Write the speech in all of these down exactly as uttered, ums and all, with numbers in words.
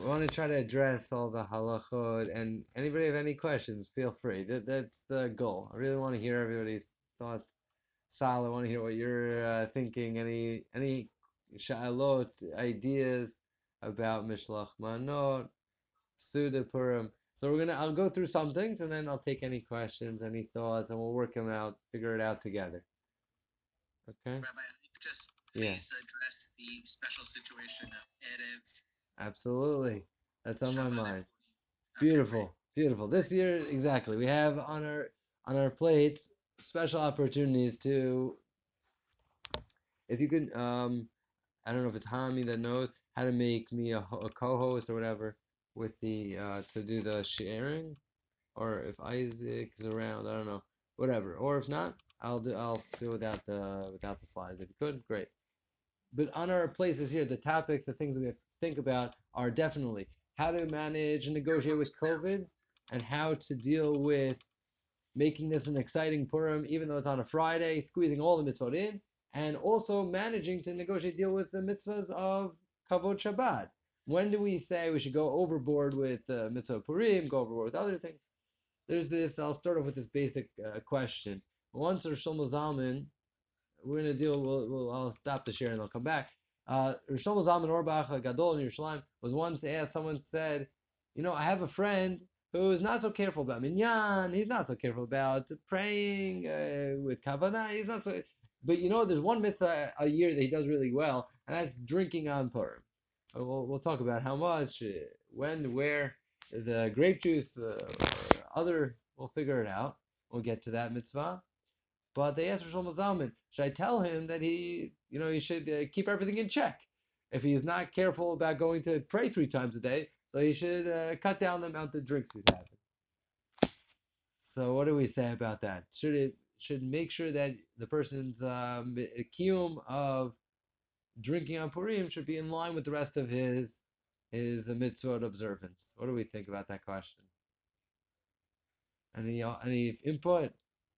we want to try to address all the halachot, and anybody have any questions, feel free. That, that's the goal. I really want to hear everybody's thoughts. Sal, I want to hear what you're uh, thinking. Any any sha'alot, ideas about Mishlach Manot, Suda Purim. So we're gonna. I'll go through some things, and then I'll take any questions, any thoughts, and we'll work them out, figure it out together. Okay? Rabbi, just Yeah. please address the special situation of Erev Absolutely. That's on my Shabbat mind. and Purim. Okay, Beautiful, great. beautiful. This year, exactly. We have on our on our plate special opportunities to, if you could, um, I don't know if it's Hami that knows how to make me a, ho- a co-host or whatever with the uh, to do the sharing, or if Isaac is around, I don't know, whatever. Or if not, I'll do I'll do without the without the slides. If you could, great. But on our places here, the topics, the things that we have to think about are definitely how to manage and negotiate with COVID, and how to deal with making this an exciting Purim, even though it's on a Friday, squeezing all the mitzvot in, and also managing to negotiate, deal with the mitzvahs of Kavod Shabbat. When do we say we should go overboard with uh, mitzvah Purim, go overboard with other things? There's this, I'll start off with this basic uh, question. Once Rosh Shlomo Zalman, we're going to deal, we'll, we'll, I'll stop the share and I'll come back. Uh, Rosh Shlomo Zalman Auerbach, Gadol in Yerushalayim, was once asked, someone said, you know, I have a friend who is not so careful about minyan. He's not so careful about praying uh, with kavanah. He's not so. But you know, there's one mitzvah a year that he does really well, and that's drinking on Purim. Uh, We'll, we'll talk about how much, uh, when, where, the grape juice, uh, or other. We'll figure it out. We'll get to that mitzvah. But they asked Rosh Zalman, should I tell him that he, you know, he should uh, keep everything in check? If he is not careful about going to pray three times a day, so he should uh, cut down the amount of drinks he's having. So what do we say about that? Should it should make sure that the person's um, kiyum of drinking on Purim should be in line with the rest of his his mitzvot observance? What do we think about that question? Any uh, any input?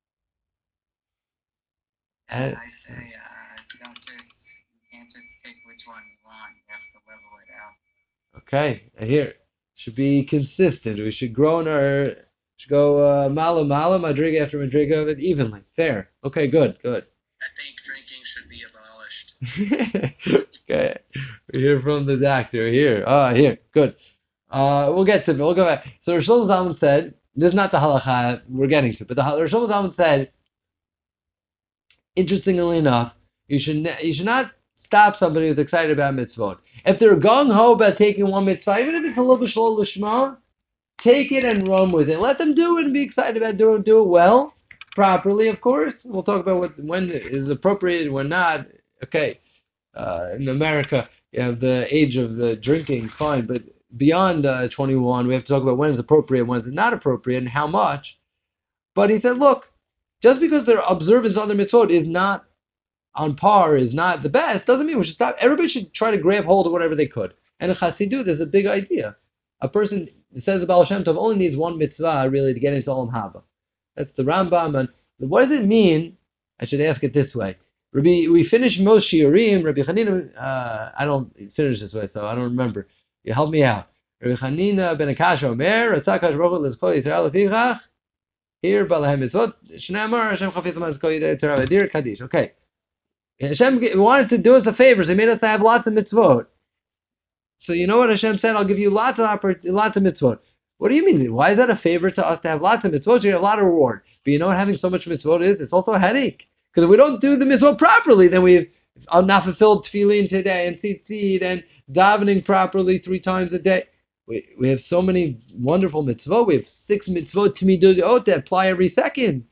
And I say, uh, if you don't just, you can't just pick which one you want. You have to level it out. Okay, here should be consistent. We should grow in our should go uh, mala mala madriga after madriga of it evenly. Fair. Okay, good, good. I think drinking should be abolished. Okay, we hear from the doctor here. Ah, here, good. Uh, we'll get to it. We'll go back. So Rosh Zalman said, this is not the halacha we're getting to, but the Rosh Zalman said, interestingly enough, you should ne- you should not stop somebody who's excited about mitzvot. If they're gung ho about taking one mitzvah, even if it's a little bit shlo lishma, take it and run with it. Let them do it and be excited about doing do it well, properly, of course. We'll talk about what when is appropriate and when not. Okay, uh, in America, you have the age of the drinking, fine, but beyond uh, twenty-one, we have to talk about when is appropriate, when is not appropriate, and how much. But he said, look, just because their observance on the mitzvot is not on par, is not the best, doesn't mean we should stop. Everybody should try to grab hold of whatever they could. And in Chassidut, there's a big idea. A person, it says the Baal Shem Tov, only needs one mitzvah really to get into Olam Haba. That's the Rambam. And what does it mean? I should ask it this way. Rabbi, we finished most shiurim. Rabbi Chanina, uh, I don't finish this way, so I don't remember. You help me out. Rabbi Chanina ben Akash Omer, Ratzakash Baruch Hu Lezchol Yisrael Lefichach. Here, Balahem Mitzvot. Shnei Hashem Chafetz Lezchol Yisrael Dir Kaddish. Okay. Hashem wanted to do us a favor. So he made us to have lots of mitzvot. So you know what Hashem said? I'll give you lots of lots of mitzvot. What do you mean? Why is that a favor to us to have lots of mitzvot? You get a lot of reward. But you know what having so much mitzvot is? It's also a headache. Because if we don't do the mitzvot properly, then we've not fulfilled tefillin today and tzitzit and davening properly three times a day. We we have so many wonderful mitzvot. We have six mitzvot timidot to apply every second.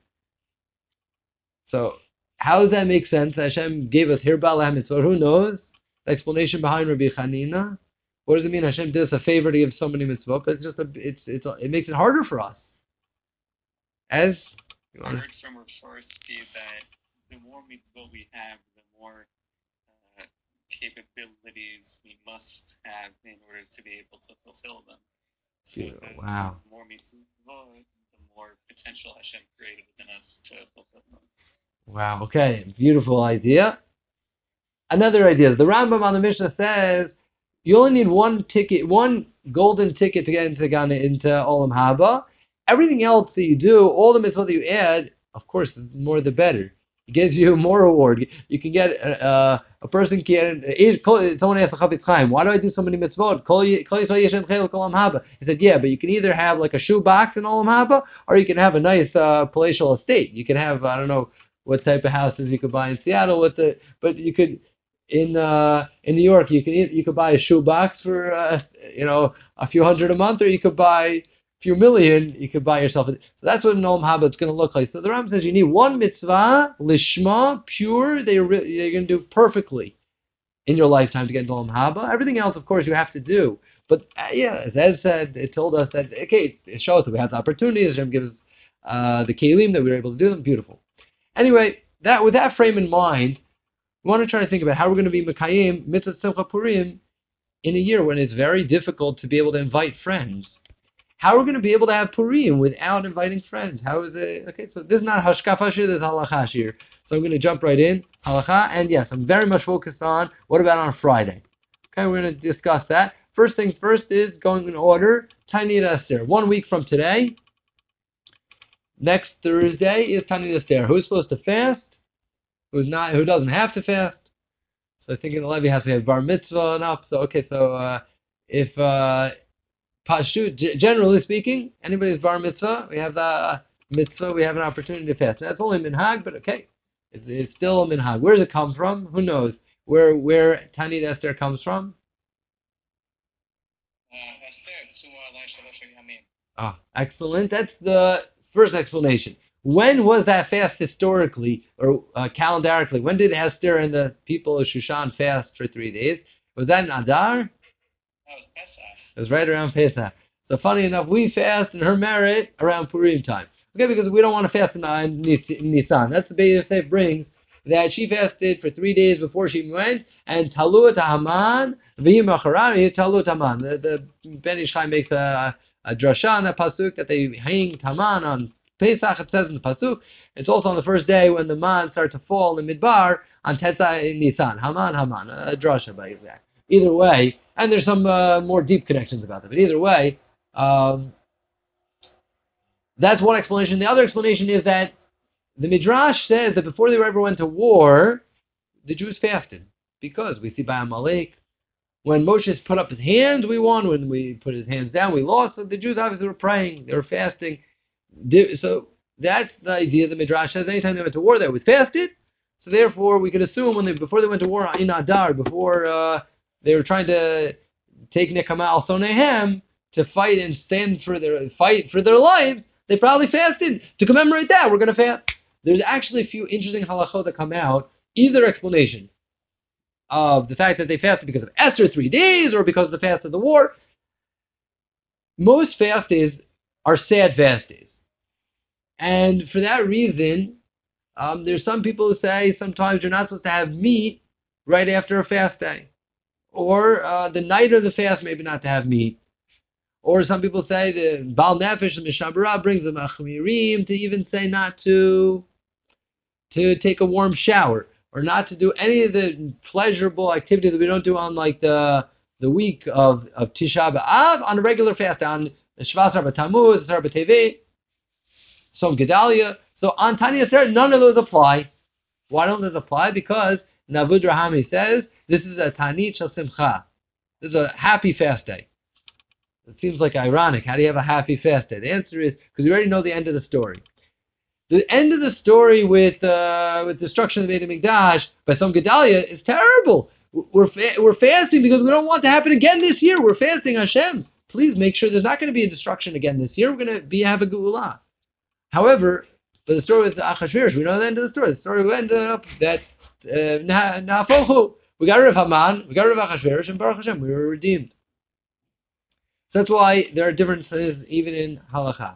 So how does that make sense? Hashem gave us here Ba'al mitzvot. Who knows? The explanation behind Rabbi Chanina. What does it mean? Hashem did us a favor to give so many mitzvot, but it's just a, it's it's a, it makes it harder for us. As I heard from Raffarsky that the more mitzvot we have, the more uh, capabilities we must have in order to be able to fulfill them. So yeah, wow. The more mitzvot, the more potential Hashem created within us to fulfill them. Wow. Okay. Beautiful idea. Another idea. The Rambam on the Mishnah says You only need one ticket, one golden ticket to get into Gan into Olam Haba. Everything else that you do, all the mitzvot that you add, of course, the more the better. It gives you more reward. You can get uh, a person can. Someone asked the Chafetz Chaim, "Why do I do so many mitzvot?" He said, "Yeah, but you can either have like a shoe box in Olam Haba, or you can have a nice uh, palatial estate. You can have I don't know what type of houses you could buy in Seattle. What the but you could." In uh, in New York, you can you could buy a shoe box for uh, you know a few hundred a month, or you could buy a few million. You could buy yourself. So that's what an Olam Haba is going to look like. So the Ram says you need one mitzvah lishma pure that you're, you're going to do perfectly in your lifetime to get into Olam Haba. Everything else, of course, you have to do. But uh, yeah, as Ed said, it told us that okay, it shows that we have the opportunities. Hashem gives uh, the kelim that we were able to do them. Beautiful. Anyway, that with that frame in mind. We want to try to think about how we're going to be Mekayim Mitzvah Simcha Purim in a year when it's very difficult to be able to invite friends. How are we going to be able to have Purim without inviting friends? How is it? Okay, so this is not Hashkafa Shir, this is Halacha Shir. So I'm going to jump right in. Halacha, and yes, I'm very much focused on what about on Friday? Okay, we're going to discuss that. First things first is going in order. Tanit Esther. One week from today, next Thursday is Tanit Esther. Who's supposed to fast? Who's not? Who doesn't have to fast? So I think in the Levi has to have bar mitzvah and up. So okay, so uh, if uh, Pashut, g- generally speaking, anybody's bar mitzvah, we have the mitzvah, we have an opportunity to fast. That's only minhag, but okay, it's, it's still a minhag. Where does it come from? Who knows? Where where Tanit Esther comes from? Ah, excellent. That's the first explanation. When was that fast historically, or uh, calendarically? When did Esther and the people of Shushan fast for three days? Was that in Adar? That was Pesach. It was right around Pesach. So funny enough, we fast in her merit around Purim time. Okay, because we don't want to fast in, uh, in Nisan. That's the Beit Yosef brings, that she fasted for three days before she went, and Talut Haman, V'yim Acharari, Talut Haman. The, the Ben Ish Chai makes a, a drasha on that pasuk that they hang Haman on Pesach. It says in the pasuk. It's also on the first day when the man starts to fall in Midbar on Tetzah in Nisan. Haman, Haman, a drasha by exact. Either way, and there's some uh, more deep connections about that. But either way, um, that's one explanation. The other explanation is that the Midrash says that before they ever went to war, the Jews fasted. Because we see by Amalek, when Moshe put up his hands, we won. When we put his hands down, we lost. So the Jews obviously were praying. They were fasting. So that's the idea the Midrash says. Anytime they went to war, they would fasted. So therefore, we could assume when they before they went to war in Adar, before uh, they were trying to take Nekama al Sonehem to fight and stand for their fight for their lives, they probably fasted. To commemorate that, we're going to fast. There's actually a few interesting halachot that come out. Either explanation of the fact that they fasted because of Esther three days or because of the fast of the war. Most fast days are sad fast days. And for that reason, um, there's some people who say sometimes you're not supposed to have meat right after a fast day. Or uh, the night of the fast, maybe not to have meat. Or some people say the Baal Nefesh, the Mishnah Berurah brings the Machmirim to even say not to to take a warm shower or not to do any of the pleasurable activities that we don't do on like the the week of, of Tisha B'Av on a regular fast, on Shvas Arba Tammuz, Arba Tevet, Som Gedalia. So on Tani Aser, none of those apply. Why don't those apply? Because Navud Rahami says this is a Tanit Shel Simcha. This is a happy fast day. It seems like ironic. How do you have a happy fast day? The answer is because we already know the end of the story. The end of the story with uh, with destruction of the Beit HaMikdash by some Gedalia is terrible. We're fa- we're fasting because we don't want it to happen again this year. We're fasting, Hashem. Please make sure there's not going to be a destruction again this year. We're going to be have a Geulah. However, for the story with Achashverosh, we know the end of the story. The story ended up that Nafochu, uh, we got rid of Haman, we got rid of Achashverosh, and Baruch Hashem, we were redeemed. So that's why there are differences even in halakha.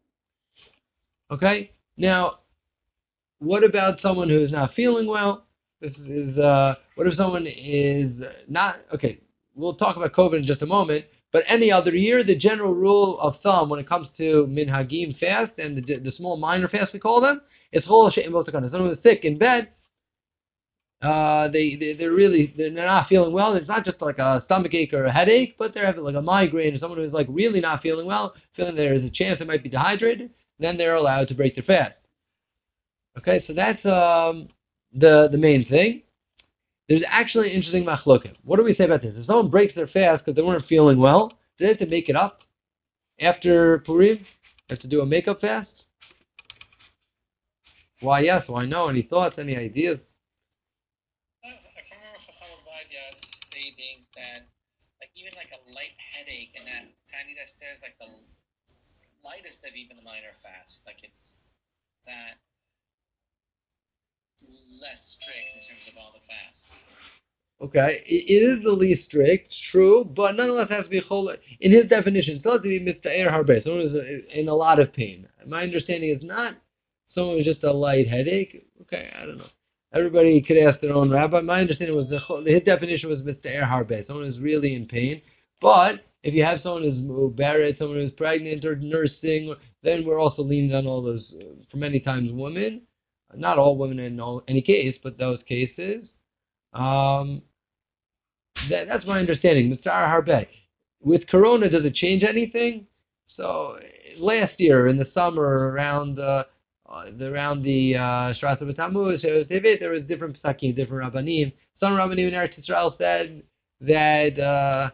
Okay? Now, what about someone who's not feeling well? This is, uh, what if someone is not, okay, we'll talk about COVID in just a moment, but any other year, the general rule of thumb when it comes to minhagim fast and the, the small minor fast we call them, it's chol she'en bo takana. Someone who's sick in bed, uh, they, they they're really they're not feeling well. It's not just like a stomach ache or a headache, but they're having like a migraine or someone who's like really not feeling well, feeling there's a chance they might be dehydrated. Then they're allowed to break their fast. Okay, so that's um, the the main thing. There's actually an interesting machloket. What do we say about this? If someone breaks their fast because they weren't feeling well, do they have to make it up after Purim? They have to do a makeup fast? Why yes, why no? Any thoughts, any ideas? I can remember Chacham Ovadia stating that, like, even like a light headache and that Tiny that says like the lightest of even the minor fast, like it's that less strict in terms of all the fast. Okay, it is the least strict, true, but nonetheless it has to be chol. In his definition, it still has to be mitzta'er harbe, someone who's in a lot of pain. My understanding is not someone with just a light headache. Okay, I don't know. Everybody could ask their own rabbi. My understanding was the, his definition was mitzta'er harbe, someone who's really in pain. But if you have someone who's mubaret, someone who's pregnant or nursing, then we're also leaning on all those, uh, for many times women, not all women in all, any case, but those cases. Um, that, that's my understanding. Mister Harbe. With Corona, does it change anything? So last year in the summer, around uh, uh, around the Shras B'Tammuz, there was different psakim, different rabbanim. Some rabbanim in Eretz Yisrael said that uh,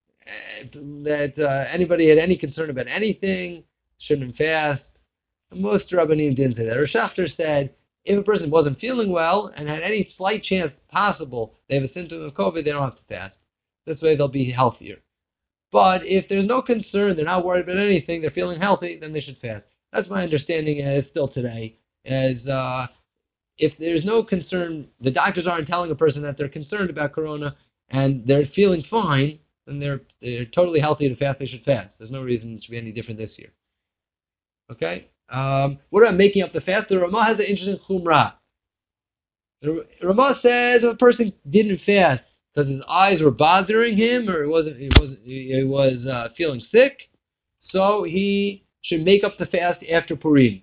that uh, anybody had any concern about anything shouldn't fast. Most rabbanim didn't say that. Rosh Hashanah said, if a person wasn't feeling well and had any slight chance possible they have a symptom of COVID, they don't have to fast. This way they'll be healthier. But if there's no concern, they're not worried about anything, they're feeling healthy, then they should fast. That's my understanding as still today. As uh, if there's no concern, the doctors aren't telling a person that they're concerned about corona and they're feeling fine, then they're they're totally healthy to fast, they should fast. There's no reason it should be any different this year. Okay? Um, what about making up the fast? The Ramah has an interesting chumrah. The Ramah says if a person didn't fast because his eyes were bothering him, or it wasn't, it wasn't, he was uh, feeling sick, so he should make up the fast after Purim.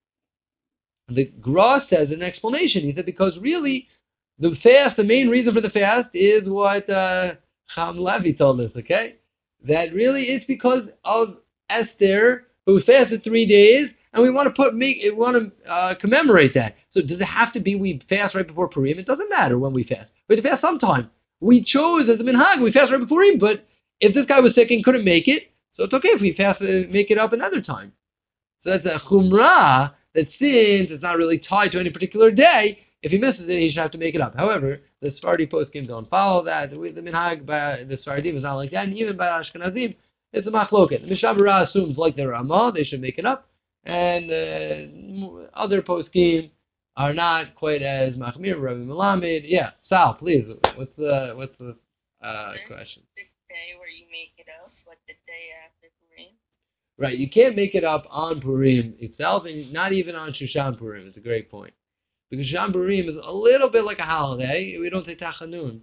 The Gra says an explanation. He said because really the fast, the main reason for the fast is what uh, Cham Levi told us. Okay, that really it's because of Esther who fasted three days. And we want to put make we want to uh, commemorate that. So does it have to be we fast right before Purim? It doesn't matter when we fast. We have to fast sometime. We chose as a minhag, we fast right before Purim. But if this guy was sick and couldn't make it, so it's okay if we fast uh, make it up another time. So that's a chumrah that since it's not really tied to any particular day, if he misses it, he should have to make it up. However, the Sephardi poskim don't follow that. The minhag by the Sephardim is not like that, and even by Ashkenazim, it's a machloket. The Mishnah Berurah assumes like the Ramah, they should make it up. And uh, other poskim are not quite as machmir. Rabbi Melamed, yeah. Sal, please. What's the what's the uh, question? The day where you make it up, like the day after Purim. Right, you can't make it up on Purim itself, and not even on Shushan Purim. It's a great point because Shushan Purim is a little bit like a holiday. We don't say Tachanun,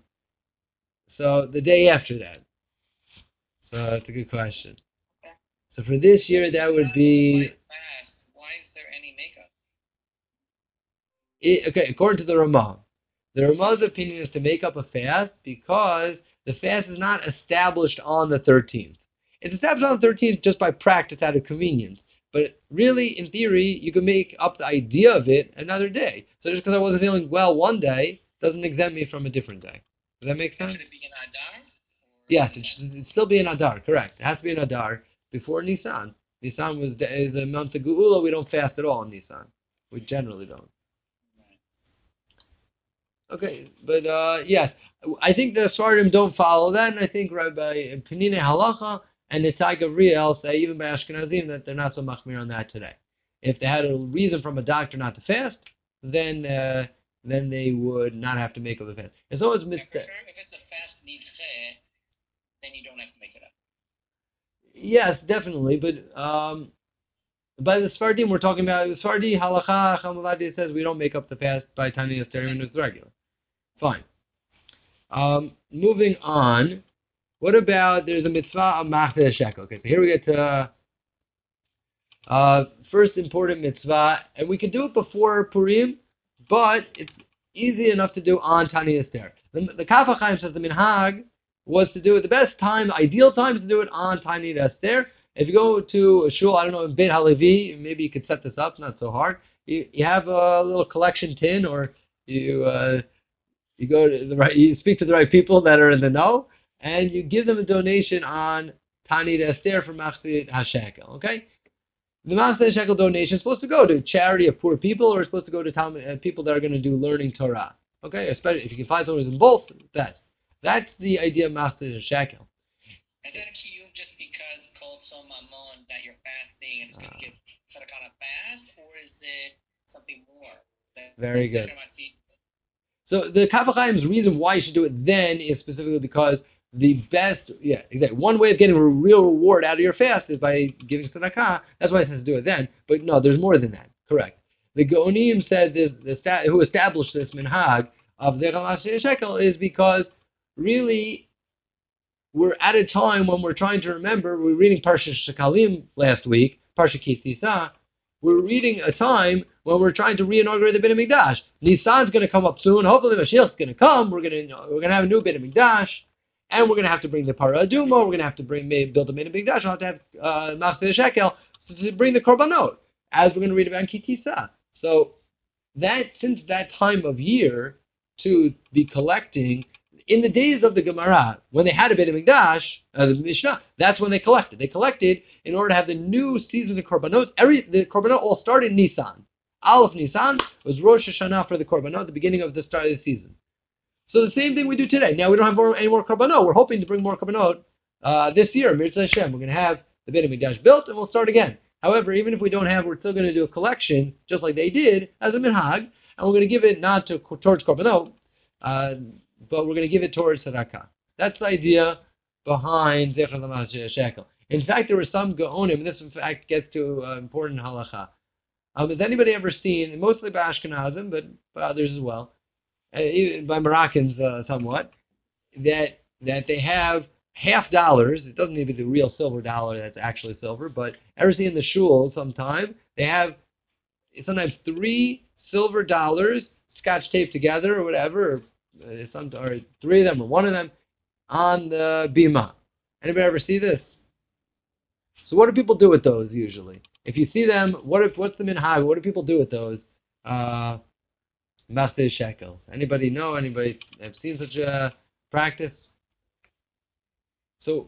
so the day after that. So that's a good question. Okay. So for this year, that would be. It, okay, according to the Ramah, the Ramah's opinion is to make up a fast because the fast is not established on the thirteenth. It's established on the thirteenth just by practice out of convenience. But really, in theory, you can make up the idea of it another day. So just because I wasn't feeling well one day doesn't exempt me from a different day. Does that make sense? Should it be an Adar? Yes, it should it'd still be an Adar, correct. It has to be an Adar before Nisan. Nisan was is a month of Geula. We don't fast at all in Nisan. We generally don't. Okay, but uh, yes, I think the Svardim don't follow that, and I think Rabbi Penina Halacha and Nitzai Gavriel say, even by Ashkenazim, that they're not so machmir on that today. If they had a reason from a doctor not to fast, then uh, then they would not have to make up the fast. As long as mistake. Sure, if it's a fast nitzeh, then you don't have to make it up. Yes, definitely, but um, by the Sfardim, we're talking about the Sfardi Halacha Chamavadi says we don't make up the fast by Tani Esther when it's regular. Fine. Um, moving on. What about there's a mitzvah of Machzeh Shekel? Okay, so here we get to uh, first important mitzvah, and we can do it before Purim, but it's easy enough to do on Tani Esther. The, the Kaf HaChaim says the minhag was to do it the best time, ideal time to do it on Tani Esther. If you go to a shul, I don't know, in Beit Halevi, maybe you could set this up, not so hard. You, you have a little collection tin, or you uh, you go to the right, you speak to the right people that are in the know, and you give them a donation on Tani Esther for Machzit HaShekel, okay? The Machzit HaShekel donation is supposed to go to charity of poor people, or it's supposed to go to Talmud, uh, people that are going to do learning Torah, okay? Especially if you can find someone who's in both, that's that's the idea of Machzit HaShekel. Is that a kiyum just because called so mamon that you're fasting and it's going to get tzedakah on a fast, or is it something more? Very good. So the Kaf HaChaim's reason why you should do it then is specifically because the best, yeah, exactly. One way of getting a real reward out of your fast is by giving tzedakah. That's why it says to do it then. But no, there's more than that. Correct. The Gaonim said this, the stat, who established this minhag of Zechar Machzit Shekel is because really we're at a time when we're trying to remember. We were reading Parsha Shekalim last week, Parsha Ki Tisa. We're reading a time when we're trying to reinaugurate the Beit HaMikdash. Nisan's going to come up soon. Hopefully Mashiach's going to come. We're going to we're going to have a new Beit HaMikdash. And we're going to have to bring the Parah Aduma. We're going to have to bring build a Beit HaMikdash. We'll have to have uh, Machzit Shekel to bring the Korbanot, as we're going to read about in Ki Tisa. So that since that time of year to be collecting, in the days of the Gemara, when they had a Beit HaMikdash, uh, the Mishnah, that's when they collected. They collected in order to have the new season of Korbanot. Every the Korbanot all started in Nisan. Aleph Nisan was Rosh Hashanah for the Korbanot, the beginning of the start of the season. So the same thing we do today. Now we don't have more, any more Korbanot. We're hoping to bring more Korbanot uh, this year. Mirzah Hashem. We're going to have the Beit HaMikdash built, and we'll start again. However, even if we don't have, we're still going to do a collection, just like they did, as a minhag, and we're going to give it not to, towards Korbanot, uh, but we're going to give it towards tzedakah. That's the idea behind Zechar Machzit Shekel. In fact, there were some Gaonim, and this in fact gets to uh, important halacha. Um, has anybody ever seen, mostly by Ashkenazim, but by others as well, uh, even by Moroccans uh, somewhat, that that they have half dollars. It doesn't need to be the real silver dollar that's actually silver, but ever seen in the shul sometime, they have sometimes three silver dollars scotch taped together or whatever, or, uh, some, or three of them or one of them on the bima. Anybody ever see this? So what do people do with those usually? If you see them, what if, what's the minhag? What do people do with those? Uh, Machzit Shekel. Anybody know? Anybody have seen such a practice? So,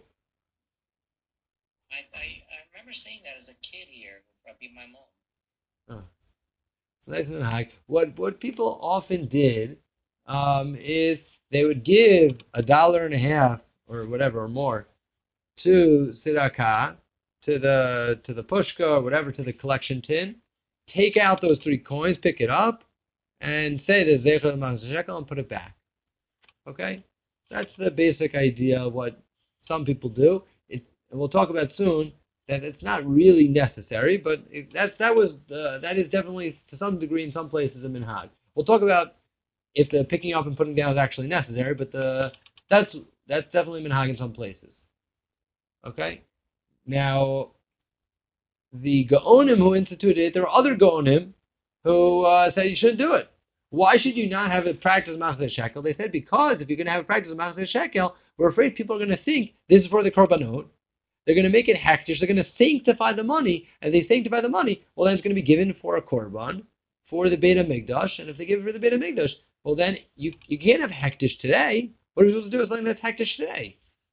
I, I, I remember seeing that as a kid here with Rabbi Maimon. Oh. Nice minhag. What what people often did um, is they would give a dollar and a half or whatever or more to tzedakah, to the to the pushka or whatever, to the collection tin, take out those three coins, pick it up, and say the Zechar Machzit Shekel and put it back. Okay? That's the basic idea of what some people do. It, and we'll talk about soon that it's not really necessary, but it, that's, that was uh, that is definitely, to some degree, in some places, a minhag. We'll talk about if the picking up and putting down is actually necessary, but the that's that's definitely minhag in some places. Okay? Now, the Gaonim who instituted it, there are other Gaonim who uh, said you shouldn't do it. Why should you not have a practice of Machzit Shekel? They said because if you're going to have a practice of Machzit Shekel, we're afraid people are going to think this is for the Korbanot. They're going to make it hektish. They're going to sanctify the money. And if they sanctify the money, well, then it's going to be given for a Korban, for the Beit HaMikdash. And if they give it for the Beit HaMikdash, well, then you you can't have hektish today. What are we supposed to do with something that's hektish today?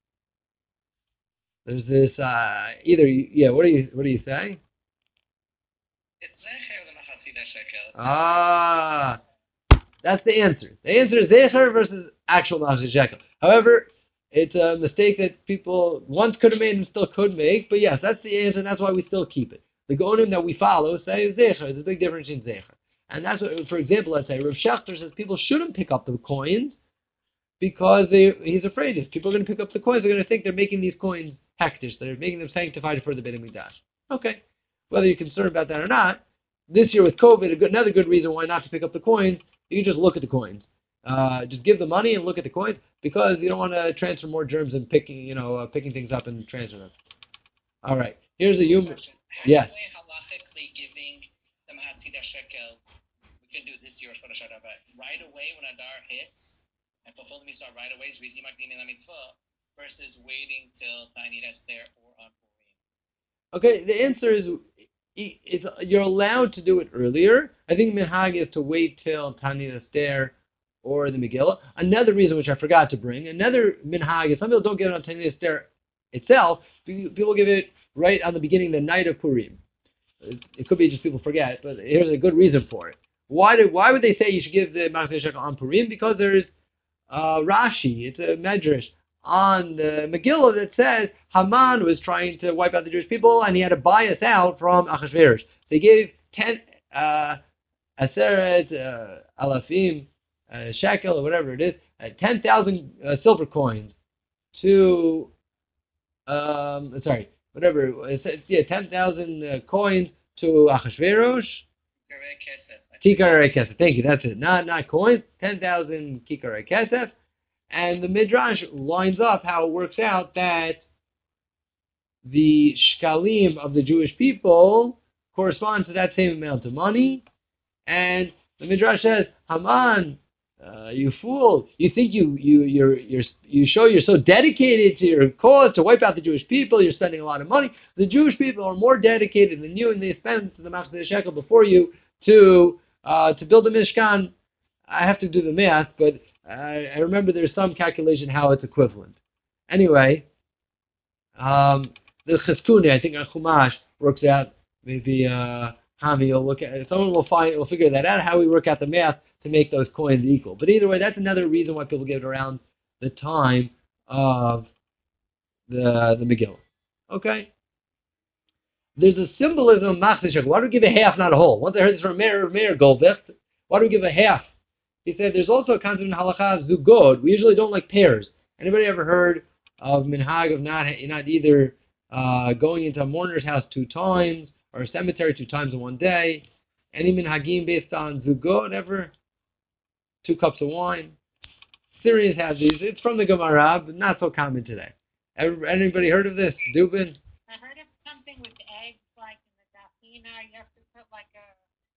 There's this, uh, either, yeah, what do you what do you say? It's Zecher the Machzit Shekel. Ah, that's the answer. The answer is Zecher versus actual Machzit Shekel. However, it's a mistake that people once could have made and still could make, but yes, that's the answer, and that's why we still keep it. The Gaonim that we follow say Zecher. There's a big difference in Zecher. And that's what, for example, let's say Rav Shechter says people shouldn't pick up the coins because they, he's afraid if people are going to pick up the coins, they're going to think they're making these coins hektish. They're making them sanctified for the Beit HaMikdash. Okay. Whether you're concerned about that or not, this year with COVID, a good, another good reason why not to pick up the coins, you can just look at the coins. Uh, just give the money and look at the coins because you don't want to transfer more germs and picking, you know, uh, picking things up and transfer them. All right. Here's a human. Yes. Halachically giving the Machzit Shekel, we can do this year for the Shadar, but right away when Adar hits and fulfill the mitzvah right away is Rizi Makdimi La Mitzvah versus waiting till Ta'anit Esther or on Purim. Okay, the answer is it's, you're allowed to do it earlier. I think minhag is to wait till Ta'anit Esther or the Megillah. Another reason which I forgot to bring, another minhag is some people don't get it on Ta'anit Esther itself. People give it right on the beginning, the night of Purim. It could be just people forget, but here's a good reason for it. Why do, Why would they say you should give the Machzor Shekel on Purim? Because there's uh, Rashi, it's a medrash on the Megillah that says Haman was trying to wipe out the Jewish people and he had to buy us out from Achashverosh. They gave ten uh, aseret uh, alafim uh, shekel or whatever it is, uh, ten thousand uh, silver coins to um, sorry. Whatever, it's, yeah, ten thousand uh, coins to Achashverosh. Kikarei Kesef. Thank you, that's it. Not not coins, ten thousand Kikarei Kesef. And the Midrash lines up how it works out that the shkalim of the Jewish people corresponds to that same amount of money. And the Midrash says, Haman, Uh, you fool! You think you you you're, you're you show you're so dedicated to your cause to wipe out the Jewish people. You're spending a lot of money. The Jewish people are more dedicated than you, and they spend the Machzor Shekel before you to uh, to build a Mishkan. I have to do the math, but I, I remember there's some calculation how it's equivalent. Anyway, um, the Cheskune, I think on Chumash works out. Maybe uh, Hami will look at it. Someone will find will figure that out how we work out the math to make those coins equal. But either way, that's another reason why people give it around the time of the the Megillah. Okay? There's a symbolism of Machzor Shekel. Why do we give a half, not a whole? Once I heard this from Meir, Meir Goldvicht, why do we give a half? He said there's also a concept in Halakha, Zugod. We usually don't like pairs. Anybody ever heard of minhag of not, not either uh, going into a mourner's house two times or a cemetery two times in one day? Any minhagim based on Zugod ever? Two cups of wine. Syrians have these. It's from the Gemara, but not so common today. Anybody heard of this? Dubin? I heard of something with eggs, like in the dafina, you have to put like a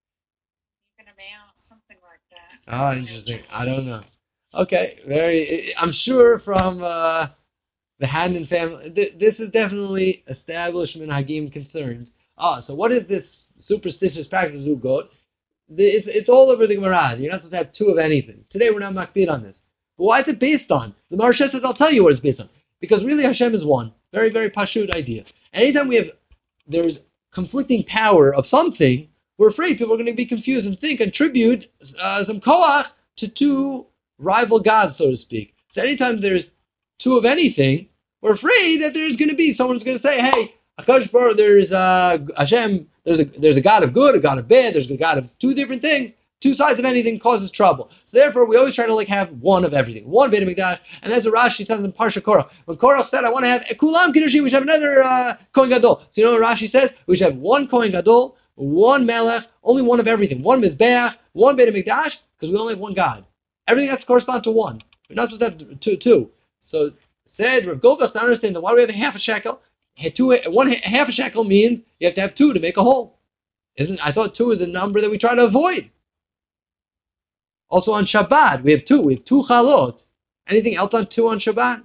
even amount, something like that. Oh, interesting. I don't know. Okay, very. I'm sure from uh, the Hanan family. Th- this is definitely established minhagim concerns. Ah, so what is this superstitious practice of Zugot? It's, it's all over the Gemara. You're not supposed to have two of anything. Today we're not makbid on this. But why is it based on? The Maharsha says, I'll tell you what it's based on. Because really Hashem is one. Very, very pashut idea. Anytime we have, there's conflicting power of something, we're afraid people are going to be confused and think, contribute uh, some koach to two rival gods, so to speak. So anytime there's two of anything, we're afraid that there's going to be, someone's going to say, hey, Akash Baruch, there's uh, Hashem, there's a, there's a God of good, a God of bad, there's a God of two different things. Two sides of anything causes trouble. So therefore, we always try to like have one of everything. One Beit HaMikdash, and that's what Rashi says in Parsha Korach. When Korach said, I want to have Kulam Kiddushim, we should have another uh, Kohen Gadol. So you know what Rashi says? We should have one Kohen Gadol, one Melech, only one of everything. One Mizbeach, one Beit HaMikdash, because we only have one God. Everything has to correspond to one. We're not supposed to have two. two. So said Rav Goldbach to understand that why do we have a half a shekel? Two, one half a shekel means you have to have two to make a whole. Isn't I thought two is a number that we try to avoid. Also on Shabbat, we have two. We have two chalot. Anything else on two on Shabbat?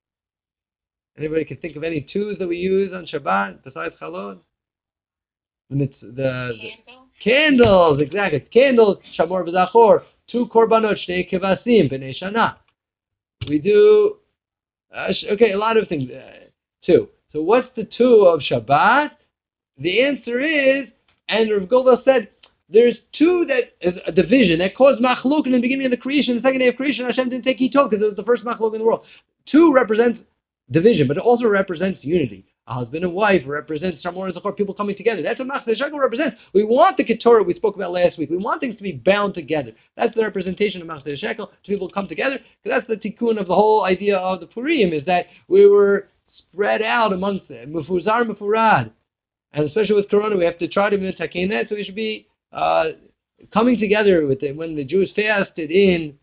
Anybody can think of any twos that we use on Shabbat besides chalot? And it's the, the candles, exactly. Candles, shamor v'zachor, two korbanot, shnei kevasim, b'nei shana. We do, uh, okay, a lot of things. Uh, two. So what's the two of Shabbat? The answer is, and Rav Goldwell said, there's two that is a division that caused machlok in the beginning of the creation. The second day of creation, Hashem didn't take Kitov because it was the first machlok in the world. Two represents division, but it also represents unity. A husband and wife represents Shamor and Zachor, people coming together. That's what Machzor Shekel represents. We want the Ketorah we spoke about last week. We want things to be bound together. That's the representation of Machzor Shekel, to people come together. Because that's the tikkun of the whole idea of the Purim, is that we were spread out amongst them. Mufuzar, mufurad. And especially with Corona, we have to try to maintain that, so we should be Uh, coming together with it. When the Jews fasted in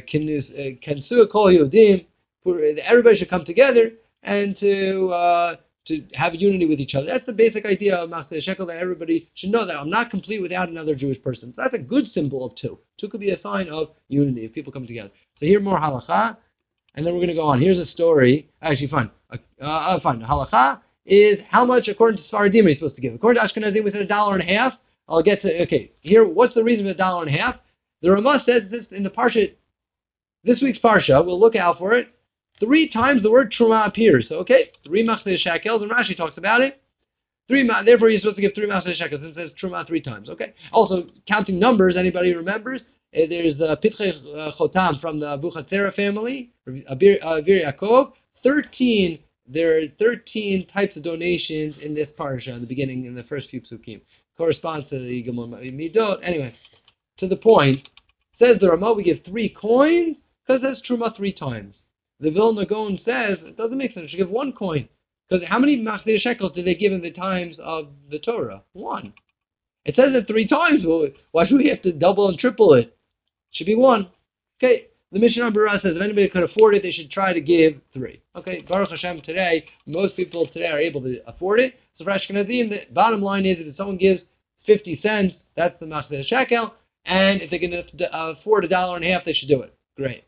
Kensua Kol Yodim, everybody should come together and to uh, to have unity with each other. That's the basic idea of Machzeh Shekel, that everybody should know that I'm not complete without another Jewish person. So that's a good symbol of two. Two could be a sign of unity if people come together. So here more halacha, and then we're going to go on. Here's a story. Actually, fine. Uh, uh, fine. Halacha is how much, according to Sfaradim, are you supposed to give. According to Ashkenazim, we said a dollar and a half. I'll get to, okay, here, what's the reason for a dollar and a half? The Ramah says this in the Parsha, this week's Parsha, we'll look out for it. Three times the word Truma appears. So, okay, three Machzeh Shekels, and Rashi talks about it. Three, therefore, you're supposed to give three Machzeh Shekels. It says Truma three times. Okay. Also, counting numbers, anybody remembers? Uh, there's uh, Pitchei uh, Chotam from the Abu Chatzera family, Avir uh, Yaakov. Thirteen. There are thirteen types of donations in this parsha in the beginning, in the first few psukim. Corresponds to the Gemara Midot. Anyway, to the point, says the Ramah, we give three coins because that's Truma three times. The Vilna Gaon says it doesn't make sense. You should give one coin. Because how many Machzeh Shekels did they give in the times of the Torah? One. It says it three times. Well, why should we have to double and triple it? It should be one. Okay. The Mishnah Berurah says if anybody could afford it, they should try to give three. Okay. Baruch Hashem, today, most people today are able to afford it. So for Ashkenazim, the bottom line is if someone gives fifty cents, that's the Machzeh Shekel. And if they can afford a dollar and a half, they should do it. Great.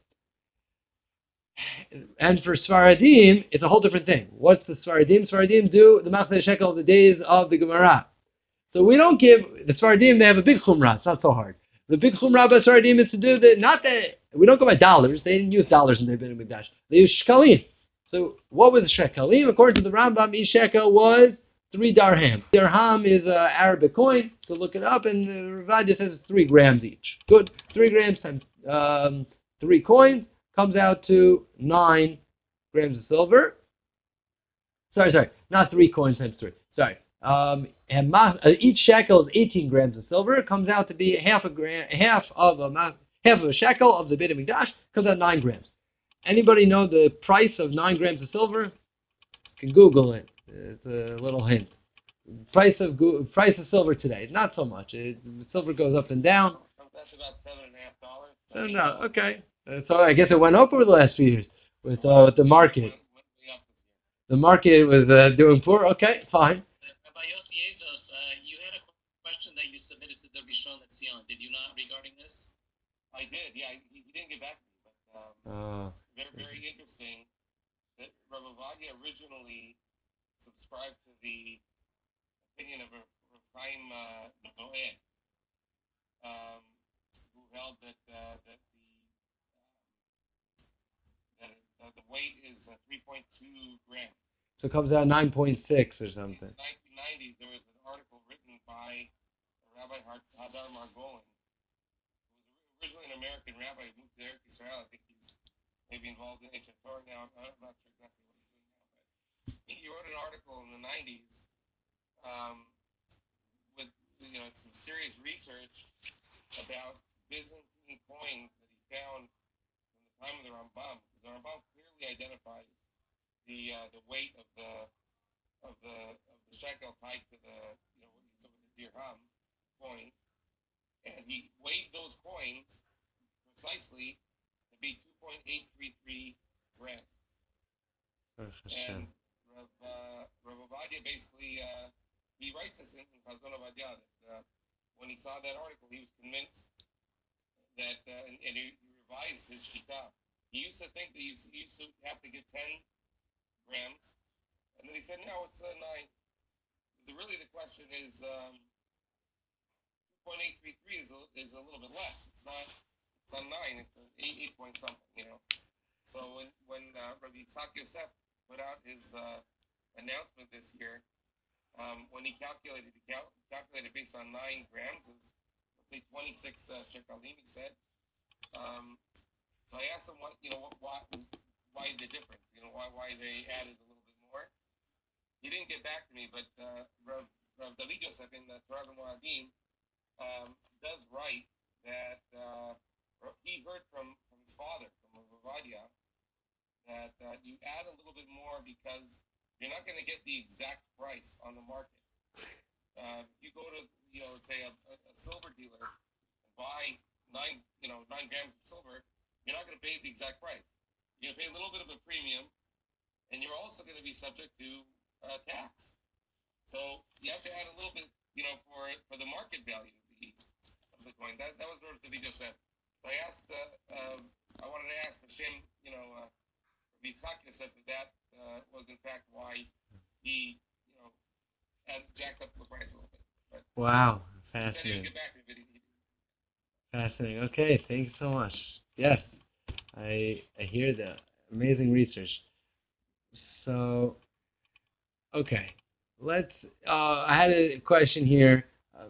And for Sfaradim, it's a whole different thing. What's the Sfaradim? Sfaradim do the Machzeh Shekel of the days of the Gemara. So we don't give, the Sfaradim, they have a big chumrah. It's not so hard. The big chumrah by Sfaradim is to do the, not that, we don't go by dollars. They didn't use dollars in their Beit HaMikdash. They used shekalim. So what was shekalim? According to the Rambam, each shekel was three darham. Dirham is an Arabic coin, so look it up, and the Ravadia says it's three grams each. Good. Three grams times um, three coins comes out to nine grams of silver. Sorry, sorry, not three coins times three. Sorry. Um, and ma- uh, each shekel is eighteen grams of silver. It comes out to be half a gram, half of a ma- half of a shekel of the Beit HaMikdash. Comes out nine grams. Anybody know the price of nine grams of silver? You can Google it. It's a little hint. Price of go- price of silver today, not so much. It, silver goes up and down. That's about seven and a half dollars. Uh, no, okay. Uh, so I guess it went up over the last few years with uh, with the market. The market was uh, doing poor. Okay, fine. Rabbi Yossi Ezos, uh, you had a question that you submitted to the Rishon LeZion. Did you not regarding this? I did. Yeah, he, he didn't get back to me, but um, Uh, very very interesting that Rabbi Vadia originally subscribed to the opinion of Rav Chaim uh, Noed, um, who held that uh, that the um, that uh, the weight is uh, three point two grams. so it comes out nine point six or something. In the nineteen nineties, there was an article written by Rabbi Hadar Margolin, who was originally an American rabbi who moved to Eretz Israel. I think he's maybe involved in H S R now. I'm not sure exactly what he's doing now, but he wrote an article in the nineties um, with you know some serious research about Byzantine coins that he found from the time of the Rambam. The Rambam clearly identifies the uh, the weight of the of the of the shekel tied to the you know what you said with the dirham coin, and he weighed those coins precisely to be two point eight three three grams. And Rav uh, Rav Ovadia basically uh, he writes this in Chazon Ovadia that uh, when he saw that article, he was convinced that uh, and, and he revised his shita. He used to think that he used to have to get ten grams, and then he said, no, it's uh, nine. The, really, the question is, um, two point eight three three is a, is a little bit less. It's not, it's not nine. It's an eight, eight point something, you know. So when when uh, Rabbi Yitzhak Yosef put out his uh, announcement this year, um, when he calculated, he cal- calculated based on nine grams, it was, let's say twenty-six uh, shekalim, he said. Um, so I asked him, what, you know, what, why, why the difference? You know, why why they added a little bit more? He didn't get back to me, but uh, Rav, Rav David Yosef in the Torah Moadim um, does write that uh, he heard from, from his father, from Rav Ovadia, that uh, you add a little bit more because you're not going to get the exact price on the market. Uh, if you go to, you know, say a, a, a silver dealer and buy nine, you know, nine grams of silver, you're not going to pay the exact price. You're going to pay a little bit of a premium, and you're also going to be subject to uh, tax. So you have to add a little bit, you know, for for the market value of the, of the coin. That that was what the video said. So I asked, uh, uh, I wanted to ask Hashem, you know, uh, Yitzhak said that that uh, was in fact why he, you know, had jacked up the price a little bit. But Wow, he said he fascinating. would get back to me, but he, he Fascinating. Okay, thanks so much. Yes, I I hear that. Amazing research. So, okay, let's. Uh, I had a question here, um,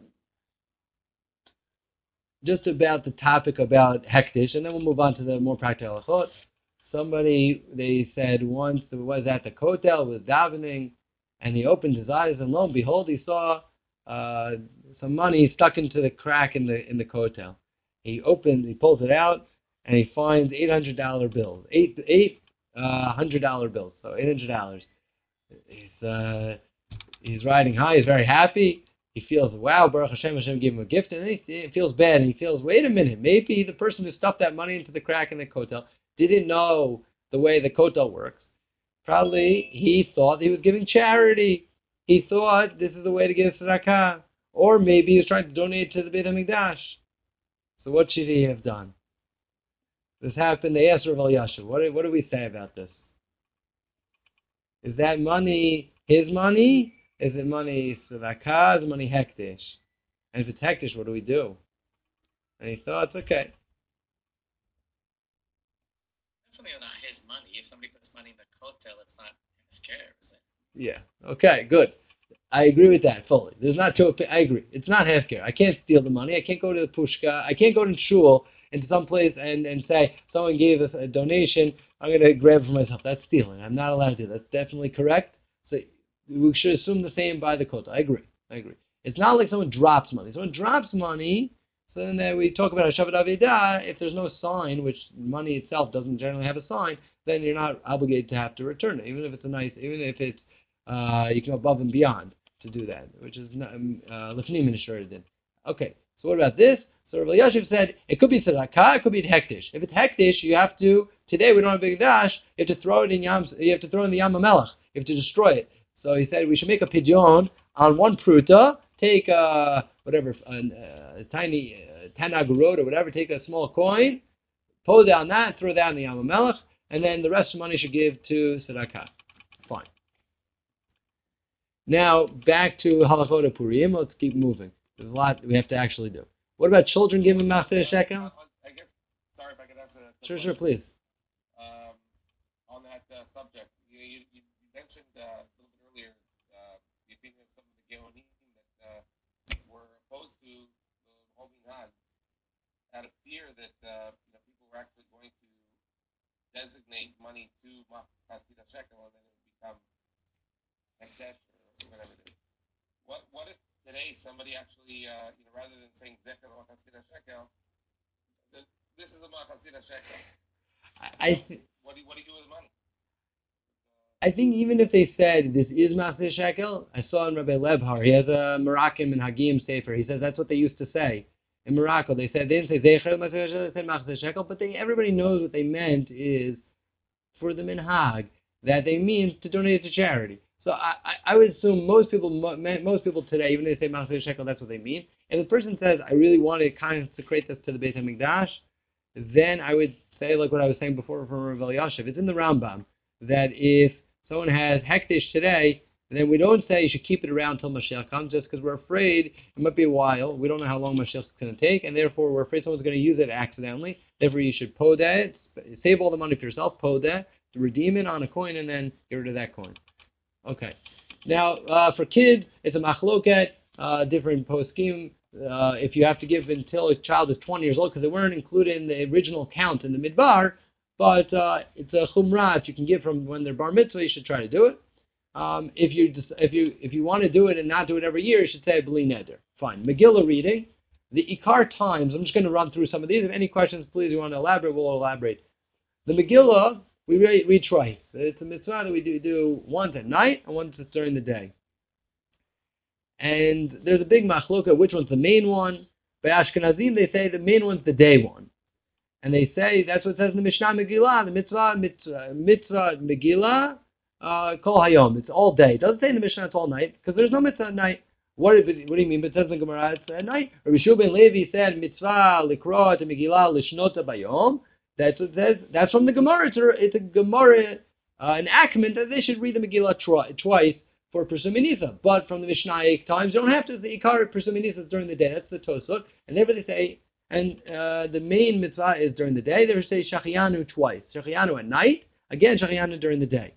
just about the topic about hektish, and then we'll move on to the more practical halachot. Somebody, they said once, was at the kotel, was davening, and he opened his eyes, and lo and behold, he saw uh, some money stuck into the crack in the in the kotel. He opens, he pulls it out, and he finds eight hundred dollar bills, eight eight uh, hundred dollar bills, so eight hundred dollars. He's uh, he's riding high. He's very happy. He feels, wow, Baruch Hashem, Hashem gave him a gift, and he, he feels bad, and he feels, wait a minute, maybe the person who stuffed that money into the crack in the kotel didn't know the way the kotel works. Probably he thought he was giving charity. He thought this is the way to give tzedakah. Or maybe he was trying to donate to the Beit HaMikdash. So what should he have done? This happened. They asked Rav Elyashiv, what, what do we say about this? Is that money his money? Is it money tzedakah? Is it money hektish? And if it's hektish, what do we do? And he thought, it's okay. Definitely not his money. If somebody puts money in the kotel, it's not his care, is it? Yeah. Okay. Good. I agree with that fully. There's not two. I agree. It's not hefker. I can't steal the money. I can't go to the pushka. I can't go to shul into some place and, and say someone gave us a donation. I'm going to grab it for myself. That's stealing. I'm not allowed to do that. That's definitely correct. So we should assume the same by the kotel. I agree. I agree. It's not like someone drops money. Someone drops money. So then uh, we talk about Hashavat Avidah. If there's no sign, which money itself doesn't generally have a sign, then you're not obligated to have to return it, even if it's a nice, even if it's uh, you can go above and beyond to do that, which is Lefnim Ministrated in. Okay, so what about this? So Rav Elyashiv said it could be tzedakah, it could be hektish. If it's hektish, you have to. Today we don't have a big dash. You have to throw it in yam. You have to throw it in the Yam HaMelech. You have to destroy it. So he said we should make a pidyon on one pruta. Take uh, whatever a, a tiny uh, ten agurot or whatever. Take a small coin, pull down that, throw that in the Yam HaMelech, and then the rest of the money should give to tzedakah. Fine. Now, back to Halachot Purim. Let's keep moving. There's a lot we have to actually do. What about children giving Maseh Shekel? I guess, sorry if I could answer that. Sure, sure, please. Um, on that uh, subject, you, you, you mentioned uh, a little bit earlier uh, the opinion of some of the Geonim that uh, were opposed to the whole minhag out of fear that uh, you know, people were actually going to designate money to Maseh Shekel and then it would become Hekdesh or whatever it is. What what if today somebody actually, uh, you know, rather than saying Zecher or Machasina Shekel, this, this is a Machasina Shekel. I th- what do you, what do you do with money? I think even if they said this is Maseh Shekel, I saw in Rabbi Lebhar, he has a Moroccan and Hagim Sefer. He says that's what they used to say in Morocco. They said they didn't say Zecher Maseh Shekel, they said Maseh Shekel, but they everybody knows what they meant is for the minhag that they mean to donate it to charity. So I, I would assume most people most people today, even if they say Maseh Shekel, that's what they mean. If the person says, I really want to consecrate this to the Beit HaMikdash, then I would say, like what I was saying before from Rav Elyashiv, it's in the Rambam, that if someone has hektish today, then we don't say you should keep it around till Mashiach comes, just because we're afraid it might be a while. We don't know how long Mashiach is going to take, and therefore we're afraid someone's going to use it accidentally. Therefore you should po that, save all the money for yourself, po that, redeem it on a coin, and then get rid of that coin. Okay. Now, uh, for kids, it's a machloket, uh, different poskim. Uh, if you have to give until a child is twenty years old, because they weren't included in the original count in the midbar, but uh, it's a chumrah. If you can give from when they're bar mitzvah, you should try to do it. Um, if you if you if you want to do it and not do it every year, you should say b'li neder. Fine. Megillah reading. The ikar times. I'm just going to run through some of these. If any questions, please, you want to elaborate, we'll elaborate. The Megillah. We read, read twice. It's a mitzvah that we do, do once at night and once during the day. And there's a big machloka, which one's the main one? By Ashkenazim, they say the main one's the day one. And they say, that's what it says in the Mishnah Megillah, the mitzvah, mitzvah, mitzvah Megillah, uh, Kol Hayom. It's all day. It doesn't say in the Mishnah it's all night, because there's no mitzvah at night. What, what do you mean? But it says in the Gemara it's at night. Rabbi Shua ben Levi said, mitzvah likro to Megillah lishnota bayom. That's what it says. That's from the Gemara. It's a, it's a Gemara, uh, an ackman that they should read the Megillah twi- twice for Pirsum Nisa. But from the Mishnaic times, you don't have to. The Ikar Pirsum Nisa is during the day. That's the Tosot. And therefore they say, and uh, the main mitzvah is during the day. They would say Shachianu twice. Shachianu at night. Again, Shachianu during the day.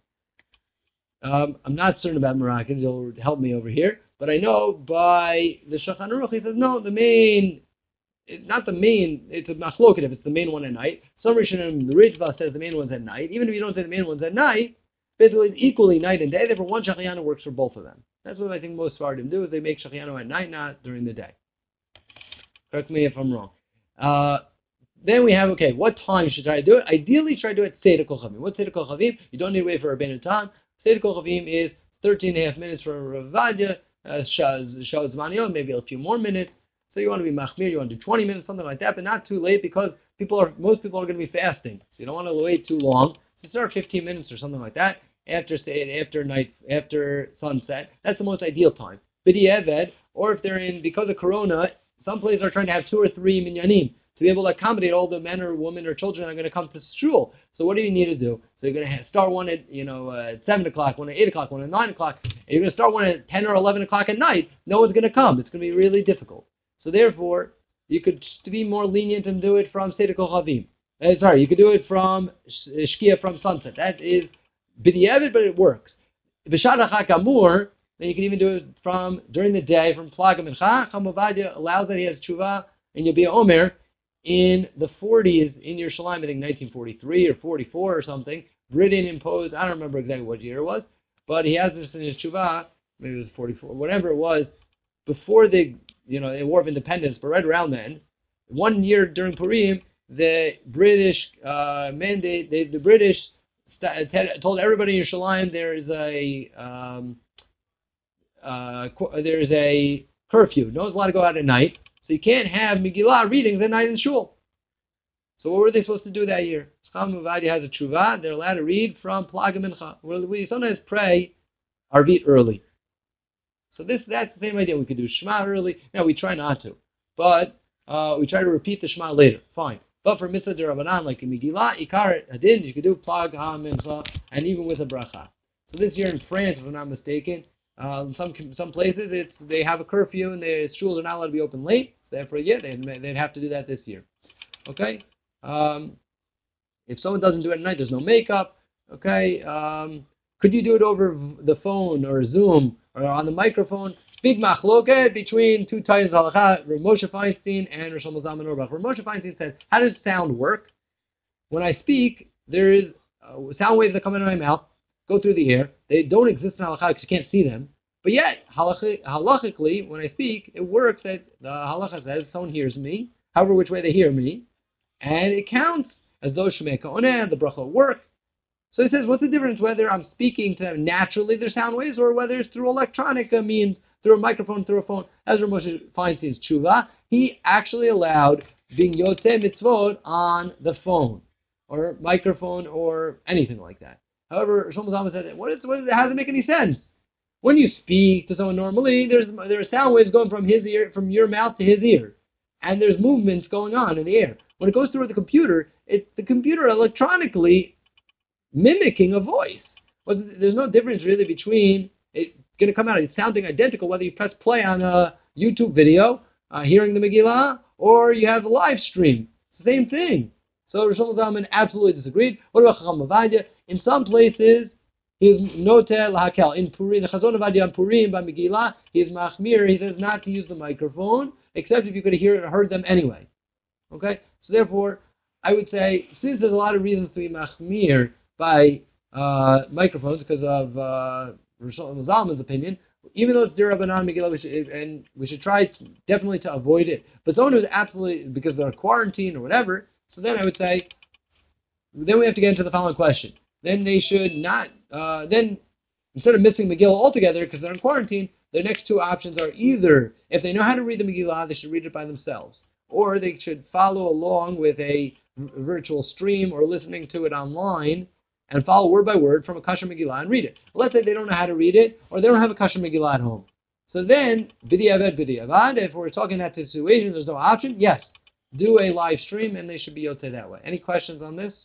Um, I'm not certain about Merakin. You'll help me over here. But I know by the Shulchan Aruch, he says, no, the main, it's not the main, it's a machloket if it's the main one at night. Some Rishonim, the Ritva says the main one's at night. Even if you don't say the main one's at night, basically it's equally night and day. Therefore, one Shachianu works for both of them. That's what I think most Sfardim do, is they make Shachianu at night, not during the day. Correct me if I'm wrong. Uh, then we have, okay, what time should I do it? Ideally, try to do it Seder Kol Chavim. What's Seder Kol Chavim? You don't need to wait for Rabbeinu Tam. Seder Kol Chavim is thirteen and a half minutes for Rav Vadia. Uh, Shaz Zmaniyot, maybe a few more minutes. So you want to be machmir, you want to do twenty minutes, something like that, but not too late, because people are most people are going to be fasting. So you don't want to wait too long. So start fifteen minutes or something like that after say after night after sunset. That's the most ideal time. B'di Eved, or if they're in because of Corona, some places are trying to have two or three minyanim to be able to accommodate all the men or women or children that are going to come to shul. So what do you need to do? So you're going to have, start one at you know uh, at seven o'clock, one at eight o'clock, one at nine o'clock. And you're going to start one at ten or eleven o'clock at night. No one's going to come. It's going to be really difficult. So therefore, you could to be more lenient and do it from Seder Kol Chavim. Uh, sorry, you could do it from Shkia, from sunset. That is b'di'evet, but it works. B'shad hachak amur, then you can even do it from during the day from Plag Mincha. Chacham Ovadia allows that he has tshuva and Yabia Omer in the forties in Yerushalayim, I think nineteen forty-three or forty-four or something. Britain imposed, I don't remember exactly what year it was, but he has this in his tshuva, maybe it was forty-four, whatever it was, before the you know the War of Independence, but right around then, one year during Purim, the British uh, mandate, they, the British st- told everybody in Yerushalayim there is a um, uh, qu- there is a curfew. No one's allowed to go out at night. So you can't have Megillah readings at night in shul. So what were they supposed to do that year? Chacham Ovadia has a tshuva. They're allowed to read from Plag Mincha. We sometimes pray Arvit early. So this that's the same idea. We could do Shema early. Now we try not to, but uh, we try to repeat the Shema later. Fine. But for Mitzvah D'Rabbanan, like in Megillah, Ikar Hadin, you could do Plag HaMincha, and even with a bracha. So this year in France, if I'm not mistaken, uh, some some places it's they have a curfew and the shuls are not allowed to be open late. Therefore, yeah, they'd, they'd have to do that this year. Okay? Um, if someone doesn't do it at night, there's no makeup. Okay? Um, could you do it over the phone or Zoom or on the microphone? Big machloket between two Tainas Halacha, Rav Moshe Feinstein and Rosh Zalman Auerbach. Rav Moshe Feinstein says, how does sound work? When I speak, there is uh, sound waves that come into my mouth, go through the air. They don't exist in Halacha because you can't see them. But yet, halachically, when I speak, it works that the halacha says someone hears me, however which way they hear me, and it counts as though Shemei Ka'oneh, the bracha works. So he says, what's the difference whether I'm speaking to them naturally, their sound waves, or whether it's through electronic means, through a microphone, through a phone? As Rav Moshe Feinstein's tshuva, he actually allowed being Yotzei Mitzvot on the phone, or microphone, or anything like that. However, Shlomo Zalman said, what is, what is, how does it make any sense? When you speak to someone normally, there's there are sound waves going from his ear, from your mouth to his ear, and there's movements going on in the air. When it goes through the computer, it's the computer electronically mimicking a voice. Well, there's no difference really between it's going to come out, it's sounding identical whether you press play on a YouTube video, uh, hearing the Megillah, or you have a live stream. Same thing. So Rosh Zalman absolutely disagreed. What about Chacham Ovadia? In some places, he is notel lahakel. In Purim, the Chazon Ovadia on Purim by Megillah, he is machmir. He says not to use the microphone, except if you could hear heard them anyway. Okay, so therefore, I would say since there's a lot of reasons to be machmir by uh, microphones because of uh, Rosh Zalman's opinion, even though it's D'Rabbanan Megillah, we should, and we should try definitely to avoid it. But someone who's absolutely because they're quarantined or whatever, so then I would say, then we have to get into the following question. Then they should not, uh, then instead of missing Megillah altogether because they're in quarantine, their next two options are either, if they know how to read the Megillah, they should read it by themselves. Or they should follow along with a v- virtual stream or listening to it online and follow word by word from a Kasher Megillah and read it. Let's say they don't know how to read it, or they don't have a Kasher Megillah at home. So then, B'diavad, B'diavad, if we're talking that situation, there's no option, yes, do a live stream, and they should be yotzei that way. Any questions on this?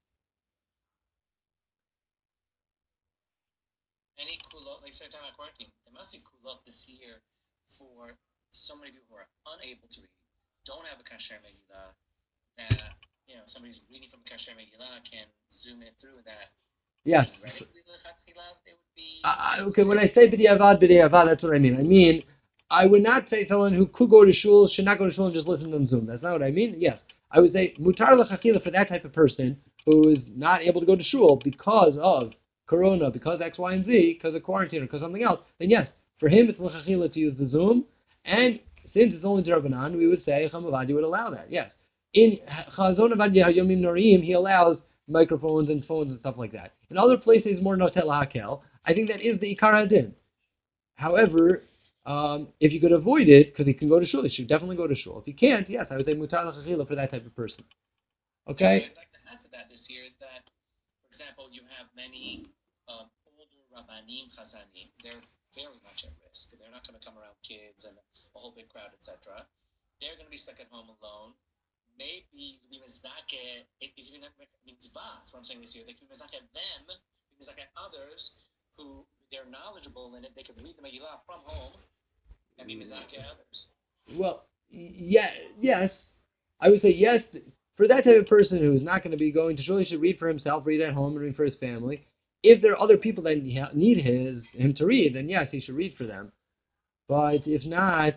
Any kulot, like certain time at quarantine, there must be kulot this year for so many people who are unable to read, don't have a Kasher Megillah, that, you know, somebody's reading from a Kasher Megillah can zoom it through that. Yes. Theoretically, the Chatzilas, they would be... Uh, okay, when I say B'diavad, B'diavad, that's what I mean. I mean, I would not say someone who could go to shul should not go to shul and just listen on Zoom. That's not what I mean. Yes, I would say mutar l'chachila for that type of person who is not able to go to shul because of corona, because X, Y, and Z, because of quarantine or because of something else, then yes, for him it's l'chachila to use the Zoom, and since it's only D'Rabbanan, we would say Chacham Avadi would allow that, yes. In Chazon Avad Yomim Norim, he allows microphones and phones and stuff like that. In other places, more notel hakel. I think that is the Ikar Hadin. However, um, if you could avoid it, because he can go to shul, he should definitely go to shul. If he can't, yes, I would say mutar l'chachila for that type of person. Okay? I'd like to add to that this year is that, for example, you have many um, older Rabbanim, Chazanim. They're very much at risk. They're not going to come around kids and a whole big crowd, et cetera. They're going to be stuck at home alone. Maybe we mizake, if you not mitzvah, that's what I'm saying this year, they can mizake them, mizake others who they're knowledgeable in it, they can read the Megillah from home and be mizake others. Well, yeah, yes. I would say yes. For that type of person who is not going to be going to shul, he should read for himself, read at home, and read for his family. If there are other people that need his him to read, then yes, he should read for them. But if not,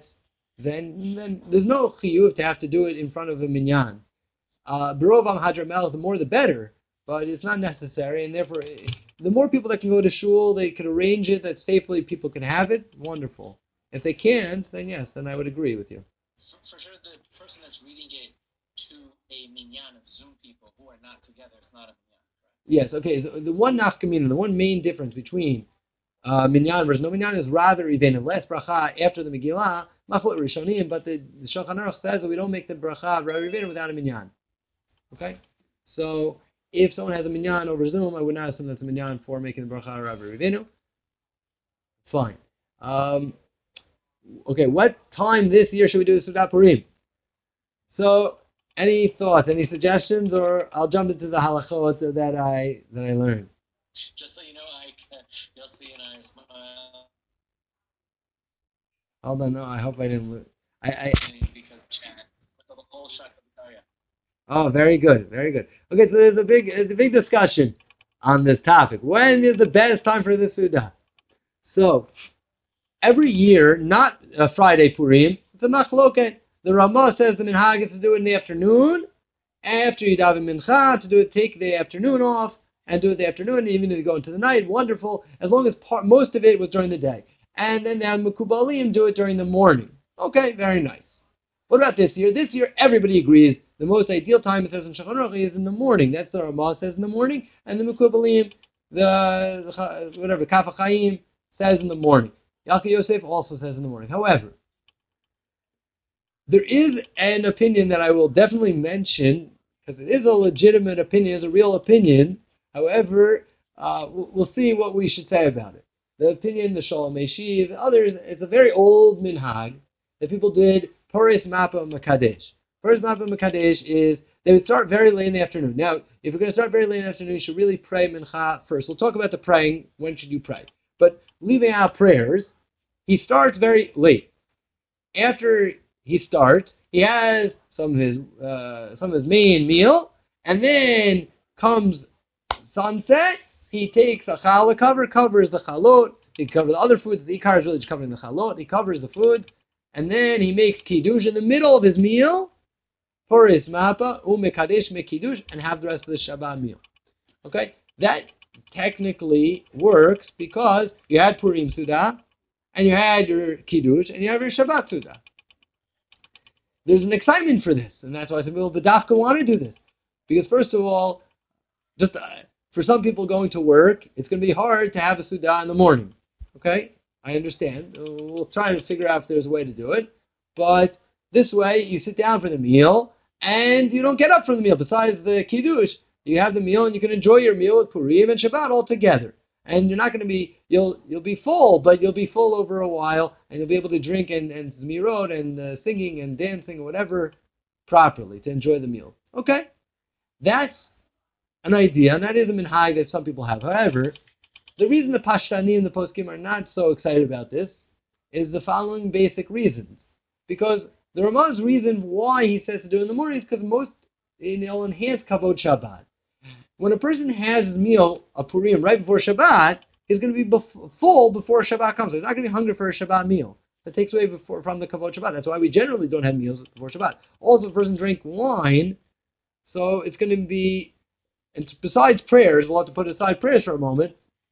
then then there's no chiyuv to have to do it in front of a minyan. Uh, Barovam Hadra Melech, the more the better, but it's not necessary, and therefore, the more people that can go to shul, they can arrange it that safely people can have it, wonderful. If they can't, then yes, then I would agree with you. For, for sure, the person that's reading it to a minyan of Zoom people who are not together is not a minyan, correct? Yes, okay, the, the one nafkamina, the one main difference between uh, minyan versus no minyan is rather even less bracha after the Megillah, Machloek Rishonim, but the, the Shulchan Aruch says that we don't make the bracha of Rabbi Rivera without a minyan. Okay? So, if someone has a minyan over Zoom, I would not assume that's a minyan for making the bracha of Rabbi Rivera. Fine. Um, okay, what time this year should we do the Sudat Purim? So, any thoughts, any suggestions, or I'll jump into the halachot that I that I learned. Just so you know, I you'll see and I smile. Hold on, no, I hope I didn't lose. I, I, because chat with the whole shot of the oh, very good, very good. Okay, so there's a big, there's a big discussion on this topic. When is the best time for the Suda? So, every year, not uh, Friday Purim, it's a machloket. The Ramah says the minhag is to do it in the afternoon, after you daven mincha, to do it, take the afternoon off, and do it the afternoon, even if you go into the night, wonderful, as long as part, most of it was during the day. And then the Mekubalim do it during the morning. Okay, very nice. What about this year? This year, everybody agrees the most ideal time, it says in Shulchan Aruch, is in the morning. That's the Ramah says in the morning, and the Mekubalim, the, the whatever, Kaf HaChaim, says in the morning. Yalkut Yosef also says in the morning. However, there is an opinion that I will definitely mention, because it is a legitimate opinion, it's a real opinion. However, uh, we'll, we'll see what we should say about it. The opinion, the Shalom Eshiv, others, it's a very old minhag that people did, Poris Mapa Makadesh. Poris Mapa Makadesh is, they would start very late in the afternoon. Now, if you're going to start very late in the afternoon, you should really pray mincha first. We'll talk about the praying, when should you pray. But leaving out prayers, he starts very late. After he starts, he has some of his uh, some of his main meal, and then comes sunset. He takes a challah cover, covers the chalot. He covers the other foods. The ikar is really just covering the chalot. He covers the food, and then he makes kiddush in the middle of his meal, poris mapa umekadesh make kiddush, and have the rest of the Shabbat meal. Okay, that technically works because you had Purim Suda, and you had your kiddush, and you have your Shabbat Suda. There's an excitement for this, and that's why some people, the dafka, want to do this. Because first of all, just uh, for some people going to work, it's going to be hard to have a Suda in the morning. Okay? I understand. We'll try to figure out if there's a way to do it. But this way, you sit down for the meal, and you don't get up from the meal. Besides the kiddush, You have the meal, and you can enjoy your meal with Purim and Shabbat all together. And you're not going to be, you'll you'll be full, but you'll be full over a while, and you'll be able to drink and, and zmirot and uh, singing and dancing or whatever properly to enjoy the meal. Okay? That's an idea, and that is a minhag that some people have. However, the reason the Pashtanim and the Poskim are not so excited about this is the following basic reasons. Because the Ramah's reason why he says to do it in the morning is because most, it'll enhance Kavod Shabbat. When a person has his meal, a Purim, right before Shabbat, he's going to be bef- full before Shabbat comes. He's not going to be hungry for a Shabbat meal. That takes away before, from the Kavod Shabbat. That's why we generally don't have meals before Shabbat. Also, if a person drinks wine, so it's going to be, and besides prayers, we'll have to put aside prayers for a moment,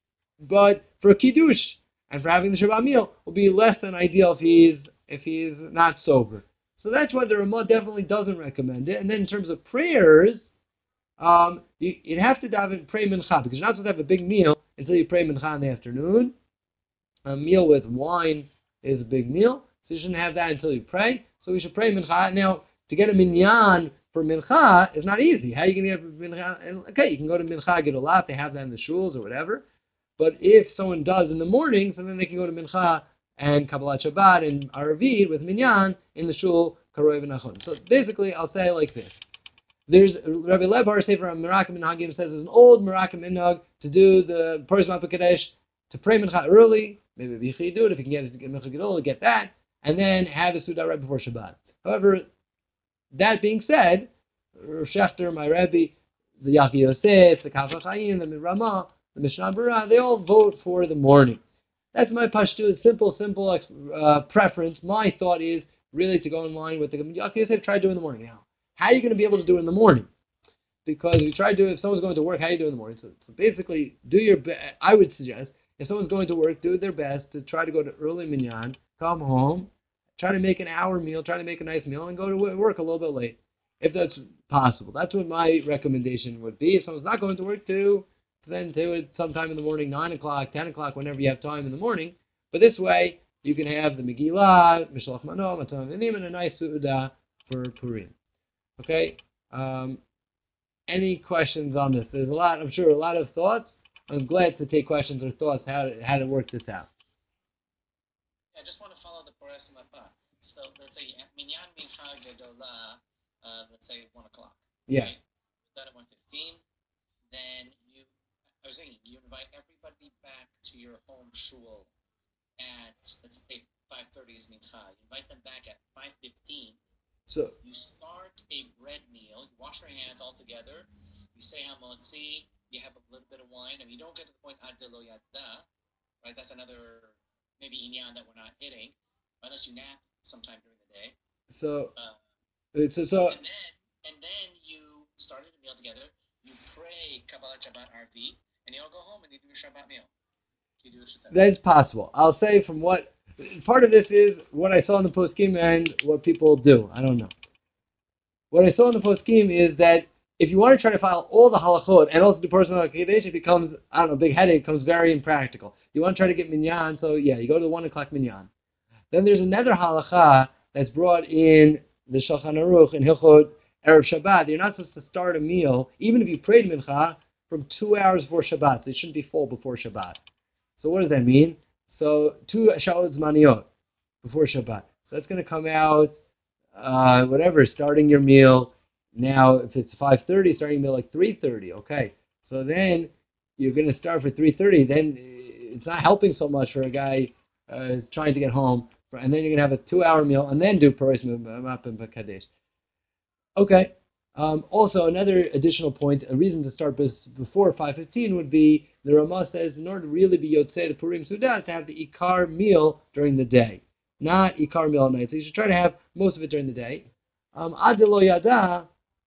but for a Kiddush and for having the Shabbat meal, will be less than ideal if he's, if he's not sober. So that's why the Ramah definitely doesn't recommend it. And then in terms of prayers, Um, you, you'd have to daven pray mincha, because you're not supposed to have a big meal until you pray mincha in the afternoon. A meal with wine is a big meal, so you shouldn't have that until you pray. So we should pray mincha. Now, to get a minyan for mincha is not easy. How are you going to get mincha? And, okay, you can go to mincha, get a lot, they have that in the shuls or whatever. But if someone does in the morning, so then they can go to mincha and Kabbalat Shabbat and Arvit with minyan in the shul, Karoi v'Nachon. So basically, I'll say it like this. There's Rabbi Lebhar Sefer Merakim Minhagim says there's an old Merakim Minhag to do the Purim Kadesh, to pray Mincha early, maybe Bichi do it if you can get Mincha Gedol, get that, and then have the Suda right before Shabbat. However, that being said, Shechter, my Rebbe, the Yaki Yosef, the Kaf HaChaim, the Ramah, the Mishnah Berurah, they all vote for the morning. That's my Pashtu, simple, simple uh, preference. My thought is really to go in line with the Yaki Yosef, try to do in the morning now. How are you going to be able to do it in the morning? Because if you try to do it, if someone's going to work, how do you do it in the morning? So, so basically, do your best. I would suggest, if someone's going to work, do their best to try to go to early minyan, come home, try to make an hour meal, try to make a nice meal, and go to work a little bit late, if that's possible. That's what my recommendation would be. If someone's not going to work, to then do it sometime in the morning, nine o'clock, ten o'clock, whenever you have time in the morning. But this way, you can have the Megillah, Mishlach Mano, Matan Vinim, and a nice Su'udah for Purim. Okay, um, any questions on this? There's a lot, I'm sure, a lot of thoughts. I'm glad to take questions or thoughts how to, how to work this out. I just want to follow the Pores Mapa. So let's say Minyan Mincha Gedolah, uh, let's say one o'clock. Yeah. Right? Done at one fifteen. Then you, I was thinking, you invite everybody back to your home shul at, let's say five thirty is Mincha. You invite them back at five fifteen. So you start a bread meal, you wash your hands all together, you say Hamotzi, you have a little bit of wine, and you don't get to the point Ad Lo Yada, right? That's another maybe inyan that we're not hitting, unless you nap sometime during the day. So, uh, so, so and then and then you started the meal together, you pray Kabbalat Shabbat Arvit, and you all go home and you do a Shabbat meal. You do a Shabbat. That's possible. I'll say from what. Part of this is what I saw in the poskim and what people do. I don't know. What I saw in the poskim is that if you want to try to follow all the halachot and also do personal kadesh, it becomes, I don't know, big headache. It becomes very impractical. You want to try to get minyan, so yeah, you go to the one o'clock minyan. Then there's another halacha that's brought in the Shulchan Aruch in Hilchot Erev Shabbat. You're not supposed to start a meal, even if you prayed mincha, from two hours before Shabbat. So it shouldn't be full before Shabbat. So what does that mean? So two sha'ot zmaniyot before Shabbat. So that's going to come out, uh, whatever, starting your meal. Now, if it's five thirty, starting your meal like three thirty. Okay. So then you're going to start for three thirty. Then it's not helping so much for a guy uh, trying to get home. And then you're going to have a two-hour meal and then do Paris Map and Kadesh. Okay. Um, also, another additional point, a reason to start before five fifteen would be, the Ramah says, in order to really be Yotzei to Purim Sudah, to have the Ikar meal during the day, not Ikar meal at night. So you should try to have most of it during the day. Um, Ad Lo Yada,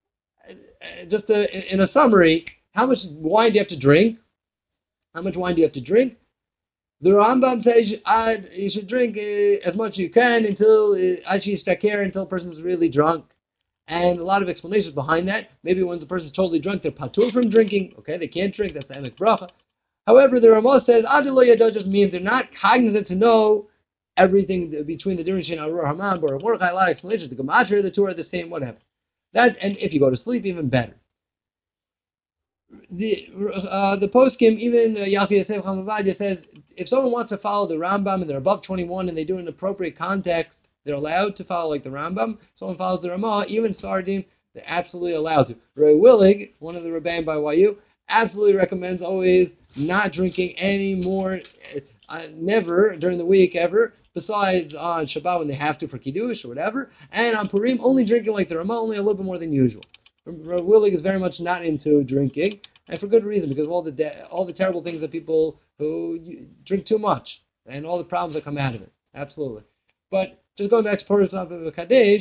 just a, in a summary, how much wine do you have to drink? How much wine do you have to drink? The Rambam says you should drink uh, as much as you can until uh, until a person's really drunk. And a lot of explanations behind that. Maybe when the person's totally drunk, they're patur from drinking. Okay, they can't drink. That's the emek bracha. However, the Ramah says Ad Lo Yada just means they're not cognizant to know everything between the difference between Arur Haman, Baruch Mordechai, a lot of explanations. The Gematria, the two are the same, whatever. That, and if you go to sleep, even better. the uh, the poskim, even uh, Yafi Yosef Chamavadia says, if someone wants to follow the Rambam and they're above twenty-one and they do it in appropriate context, they're allowed to follow like the Rambam. Someone follows the Ramah, even Sardim, they're absolutely allowed to. Ray Willig, one of the Rebbeim by Y U, absolutely recommends always not drinking any more, uh, never during the week ever, besides on Shabbat when they have to for Kiddush or whatever, and on Purim only drinking like the Ramah, only a little bit more than usual. Rav Willig is very much not into drinking, and for good reason, because of all the de- all the terrible things that people who drink too much, and all the problems that come out of it. Absolutely. But just going back to Purim of Kadesh,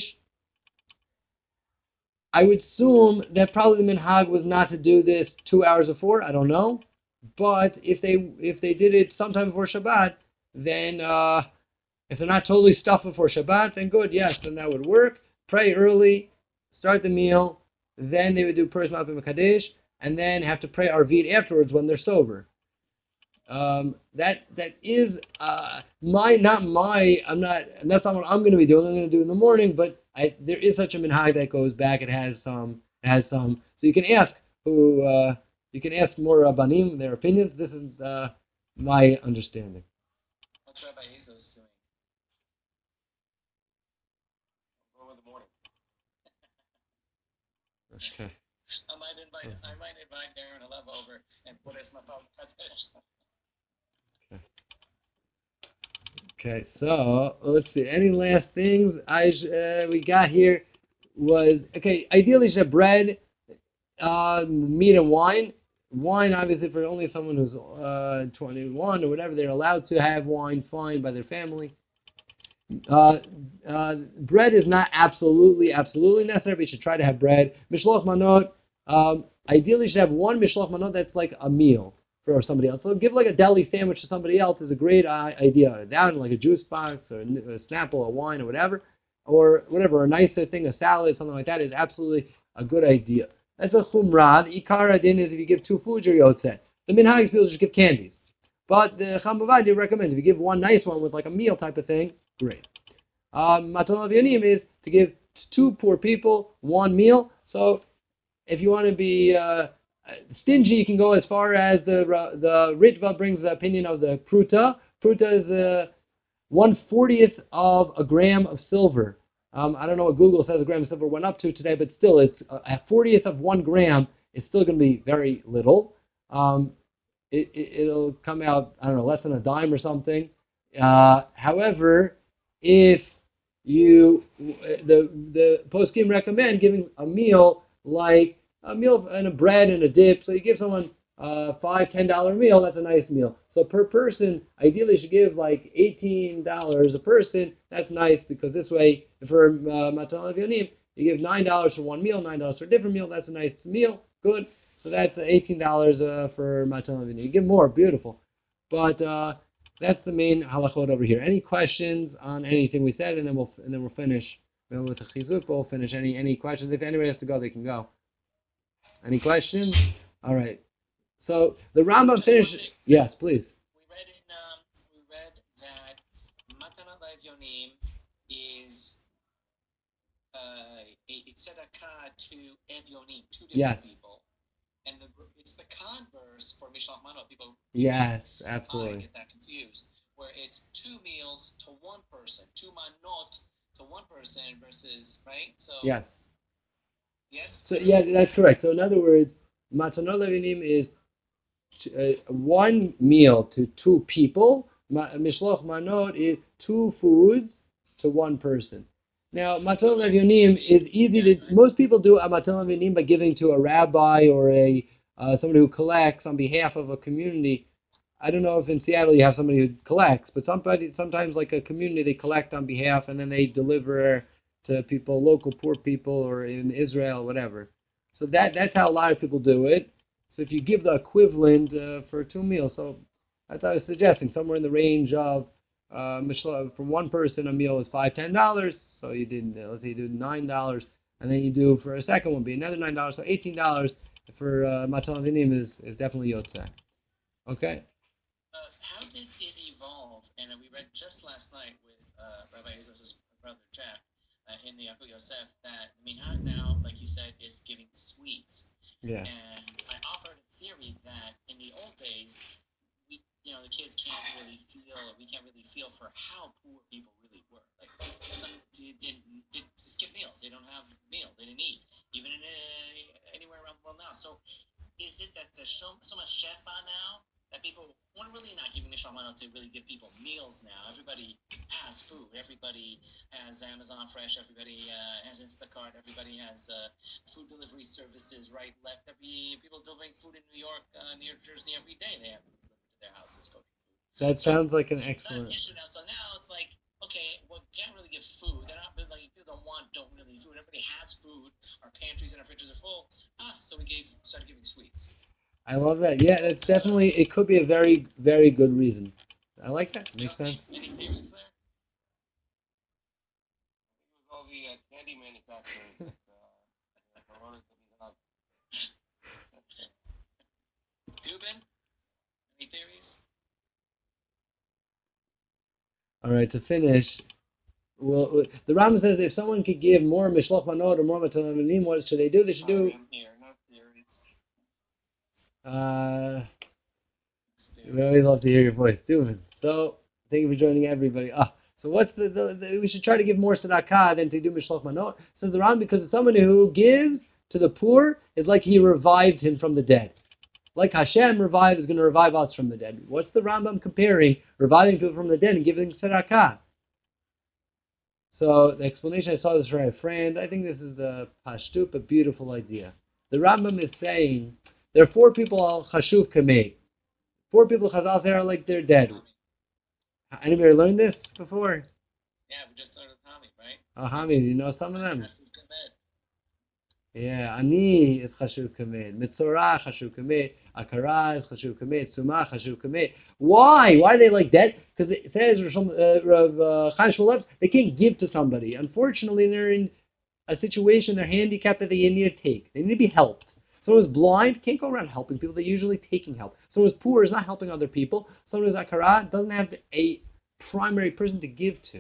I would assume that probably the minhag was not to do this two hours before. I don't know, but if they if they did it sometime before Shabbat, then uh, if they're not totally stuffed before Shabbat, then good. Yes, then that would work. Pray early, start the meal. Then they would do Purim Makadesh, and then have to pray Arvit afterwards when they're sober. Um, that that is uh, my not my I'm not that's not what I'm going to be doing. I'm going to do in the morning, but I, there is such a minhag that goes back. It has some it has some. So you can ask who uh, you can ask more Rabbanim their opinions. This is uh, my understanding. What's Rabbi Ezos doing? Go in the morning. Okay. I might invite I might invite Darren Alev over and put his mafal Okay, so let's see. Any last things I uh, we got here was okay. Ideally, you should have bread, uh, meat, and wine. Wine, obviously, for only someone who's uh, twenty-one or whatever, they're allowed to have wine, fine, by their family. Uh, uh, bread is not absolutely, absolutely necessary, but you should try to have bread. Mishloach manot, um, ideally you should have one mishloach manot that's like a meal for somebody else. So give like a deli sandwich to somebody else is a great uh, idea. Down like a juice box or a Snapple or wine or whatever, or whatever, a nicer thing, a salad, something like that is absolutely a good idea. That's a chumrah. The ikar adin is if you give two foods, you're yotzeh. The minhag people just give candies. But the Chambavad recommends if you give one nice one with like a meal type of thing, great. Um, Matanot Yanim is to give two poor people one meal. So if you want to be uh, stingy, you can go as far as the the Ritva brings the opinion of the Pruta. Pruta is uh, one fortieth of a gram of silver. Um, I don't know what Google says a gram of silver went up to today, but still, it's uh, a fortieth of one gram is still going to be very little. Um, it, it, it'll come out, I don't know, less than a dime or something. Uh, however, if you the the poskim recommend giving a meal like a meal and a bread and a dip. So you give someone a five ten dollar meal. That's a nice meal. So per person, ideally, you should give like eighteen dollars a person. That's nice because this way, for Matanot Yanim, you give nine dollars for one meal, nine dollars for a different meal. That's a nice meal. Good. So that's eighteen dollars uh, for Matanot Yanim. You give more, beautiful. But uh, that's the main halachot over here. Any questions on anything we said, and then we'll and then we'll finish. With the chizuk, we'll finish. Any any questions? If anybody has to go, they can go. Any questions? All right. So the Rambam finishes. Yes, please. We read in um, we read that Matanot Yanim is uh, it's tzedakah to Evyonim, two different Yes. people, and the, it's the converse for Mishloach Manot. People Yes, I absolutely. get that confused, where it's two meals to one person, two manot to one person versus right. So Yes. yes. So yeah, that's correct. So in other words, Matanot Yanim is uh, one meal to two people. Ma- Mishloach Manot is two foods to one person. Now, Matanot Yanim is easy to. Most people do a Matanot Yanim by giving to a rabbi or a uh, somebody who collects on behalf of a community. I don't know if in Seattle you have somebody who collects, but somebody sometimes like a community they collect on behalf and then they deliver to people, local poor people, or in Israel, whatever. So that that's how a lot of people do it. So if you give the equivalent uh, for two meals, so that's what I was suggesting, somewhere in the range of uh, from one person a meal is five ten dollars. So you did uh, let's say you do nine dollars, and then you do for a second one be another nine dollars. So eighteen dollars for uh, Matanot Yanim is is definitely yotzeh. Okay. Uh, how did it evolve? And uh, we read just last night with uh, Rabbi Ezos' brother Jeff uh, in the Yaakov Yosef that minhag now, like you said, is giving sweets. Yeah. And I offered worried that in the old days, we, you know, the kids can't really feel, we can't really feel for how poor people really were. Like, some didn't, didn't skip meals. They don't have meals. They didn't eat, even in a, anywhere around the world now. So, is it that there's so, so much shefa now that people we're really not giving the shalom to really give people meals now? Everybody has food. Everybody has Amazon Fresh. Everybody uh, has Instacart. Everybody has uh, food delivery services, right, left. Every people delivering food in New York, uh, New Jersey every day. They have delivered to their houses. Coaching food. That sounds like an It's not an excellent. issue now. So now it's like, okay, well, we can't really give food. They're not like people don't want, don't really food. Everybody has food. Our pantries and our fridges are full. Ah, so we gave started giving sweets. I love that. Yeah, it's definitely, it could be a very, very good reason. I like that. Makes sense. Any theories there? It was all the uh, candy manufacturers that uh, promoted to be hot. Cuban? Any theories? All right, to finish, well, the Rambam says if someone could give more mishloch manot or more matananim, what should they do? They should do. Here, no theories. Uh, we always love to hear your voice, Stephen. So, thank you for joining everybody. Ah, so what's the, the, the we should try to give more tzedakah than to do mishloch manot. Says the Rambam, because someone who gives to the poor is like he revived him from the dead. Like Hashem revived is going to revive us from the dead. What's the Rambam comparing reviving people from the dead and giving tzedakah? So the explanation, I saw this from a friend. I think this is a pashtut, but beautiful idea. The Rambam is saying there are four people al chashuv kamei. Four people chazal say are like they're dead. Anybody learned this before? Yeah, we just learned Tommy, right? Oh, Hamid, you know some of them? That's good med. Yeah, ani is chashuv kamei. Mitzorah chashuv kamei. Akara is chashuv kamei. Tzumah chashuv kamei. Why? Why are they like that? Because it says Rav Chaim Shmulevitz, they can't give to somebody. Unfortunately, they're in a situation, they're handicapped that they need to take. They need to be helped. Someone who's blind can't go around helping people. They're usually taking help. Someone who's poor is not helping other people. Someone who's akara doesn't have a primary person to give to.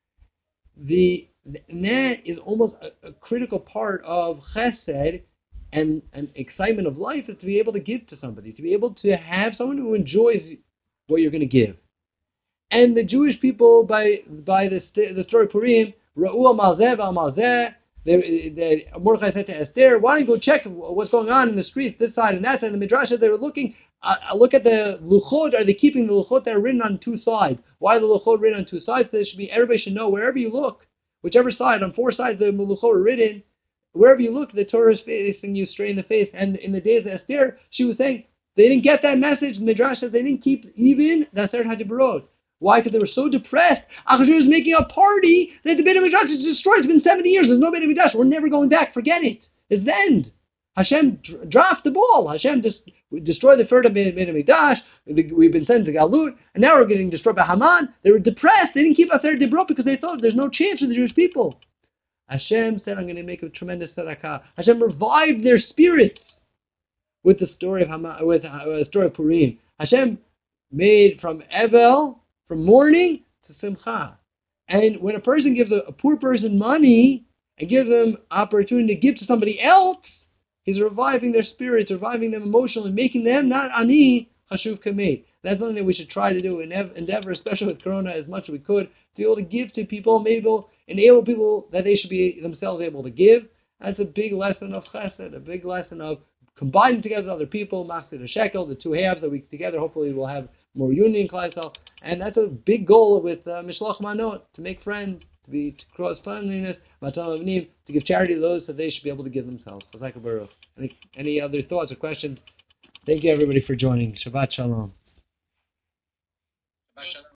The and that is almost a, a critical part of chesed and an excitement of life is to be able to give to somebody, to be able to have someone who enjoys what you're going to give. And the Jewish people, by by the the story of Purim, Ra'u al-Malzeh al-Malzeh, Mordechai said to Esther, why don't you go check what's going on in the streets, this side and that side. And the Midrash said they were looking, uh, look at the luchot, are they keeping the luchot that are written on two sides? Why are the luchot written on two sides? There should be, everybody should know, wherever you look, whichever side, on four sides the luchot are written, wherever you look, the Torah is facing you straight in the face. And in the days of Esther, she was saying, they didn't get that message. The Midrash says they didn't keep even the Aseret HaDibrot. Why? Because they were so depressed. Achashverosh was making a party that the Beit HaMikdash is destroyed. It's been seventy years. There's no Beit HaMikdash. We're never going back. Forget it. It's the end. Hashem dr- dropped the ball. Hashem just destroyed the third Beit HaMikdash. We've been sent to Galut, and now we're getting destroyed by Haman. They were depressed. They didn't keep Aseret HaDibrot because they thought there's no chance for the Jewish people. Hashem said, I'm going to make a tremendous tzedakah. Hashem revived their spirits with the story of Haman, with uh, the story of Purim. Hashem made from Evel, from mourning to simcha. And when a person gives a, a poor person money and gives them opportunity to give to somebody else, he's reviving their spirits, reviving them emotionally, making them not ani chashuv kamei. That's something that we should try to do, endeavor, especially with Corona, as much as we could, to be able to give to people, maybe enable people that they should be themselves able to give. That's a big lesson of chesed, a big lesson of combining together with other people, machzir the shekel, the two halves that we together hopefully will have more union in Klal Yisrael. And that's a big goal with uh, Mishloach Manot, to make friends, to be to cross friendliness, to give charity to those that they should be able to give themselves. Any, any other thoughts or questions? Thank you everybody for joining. Shabbat Shalom. Shabbat Shalom.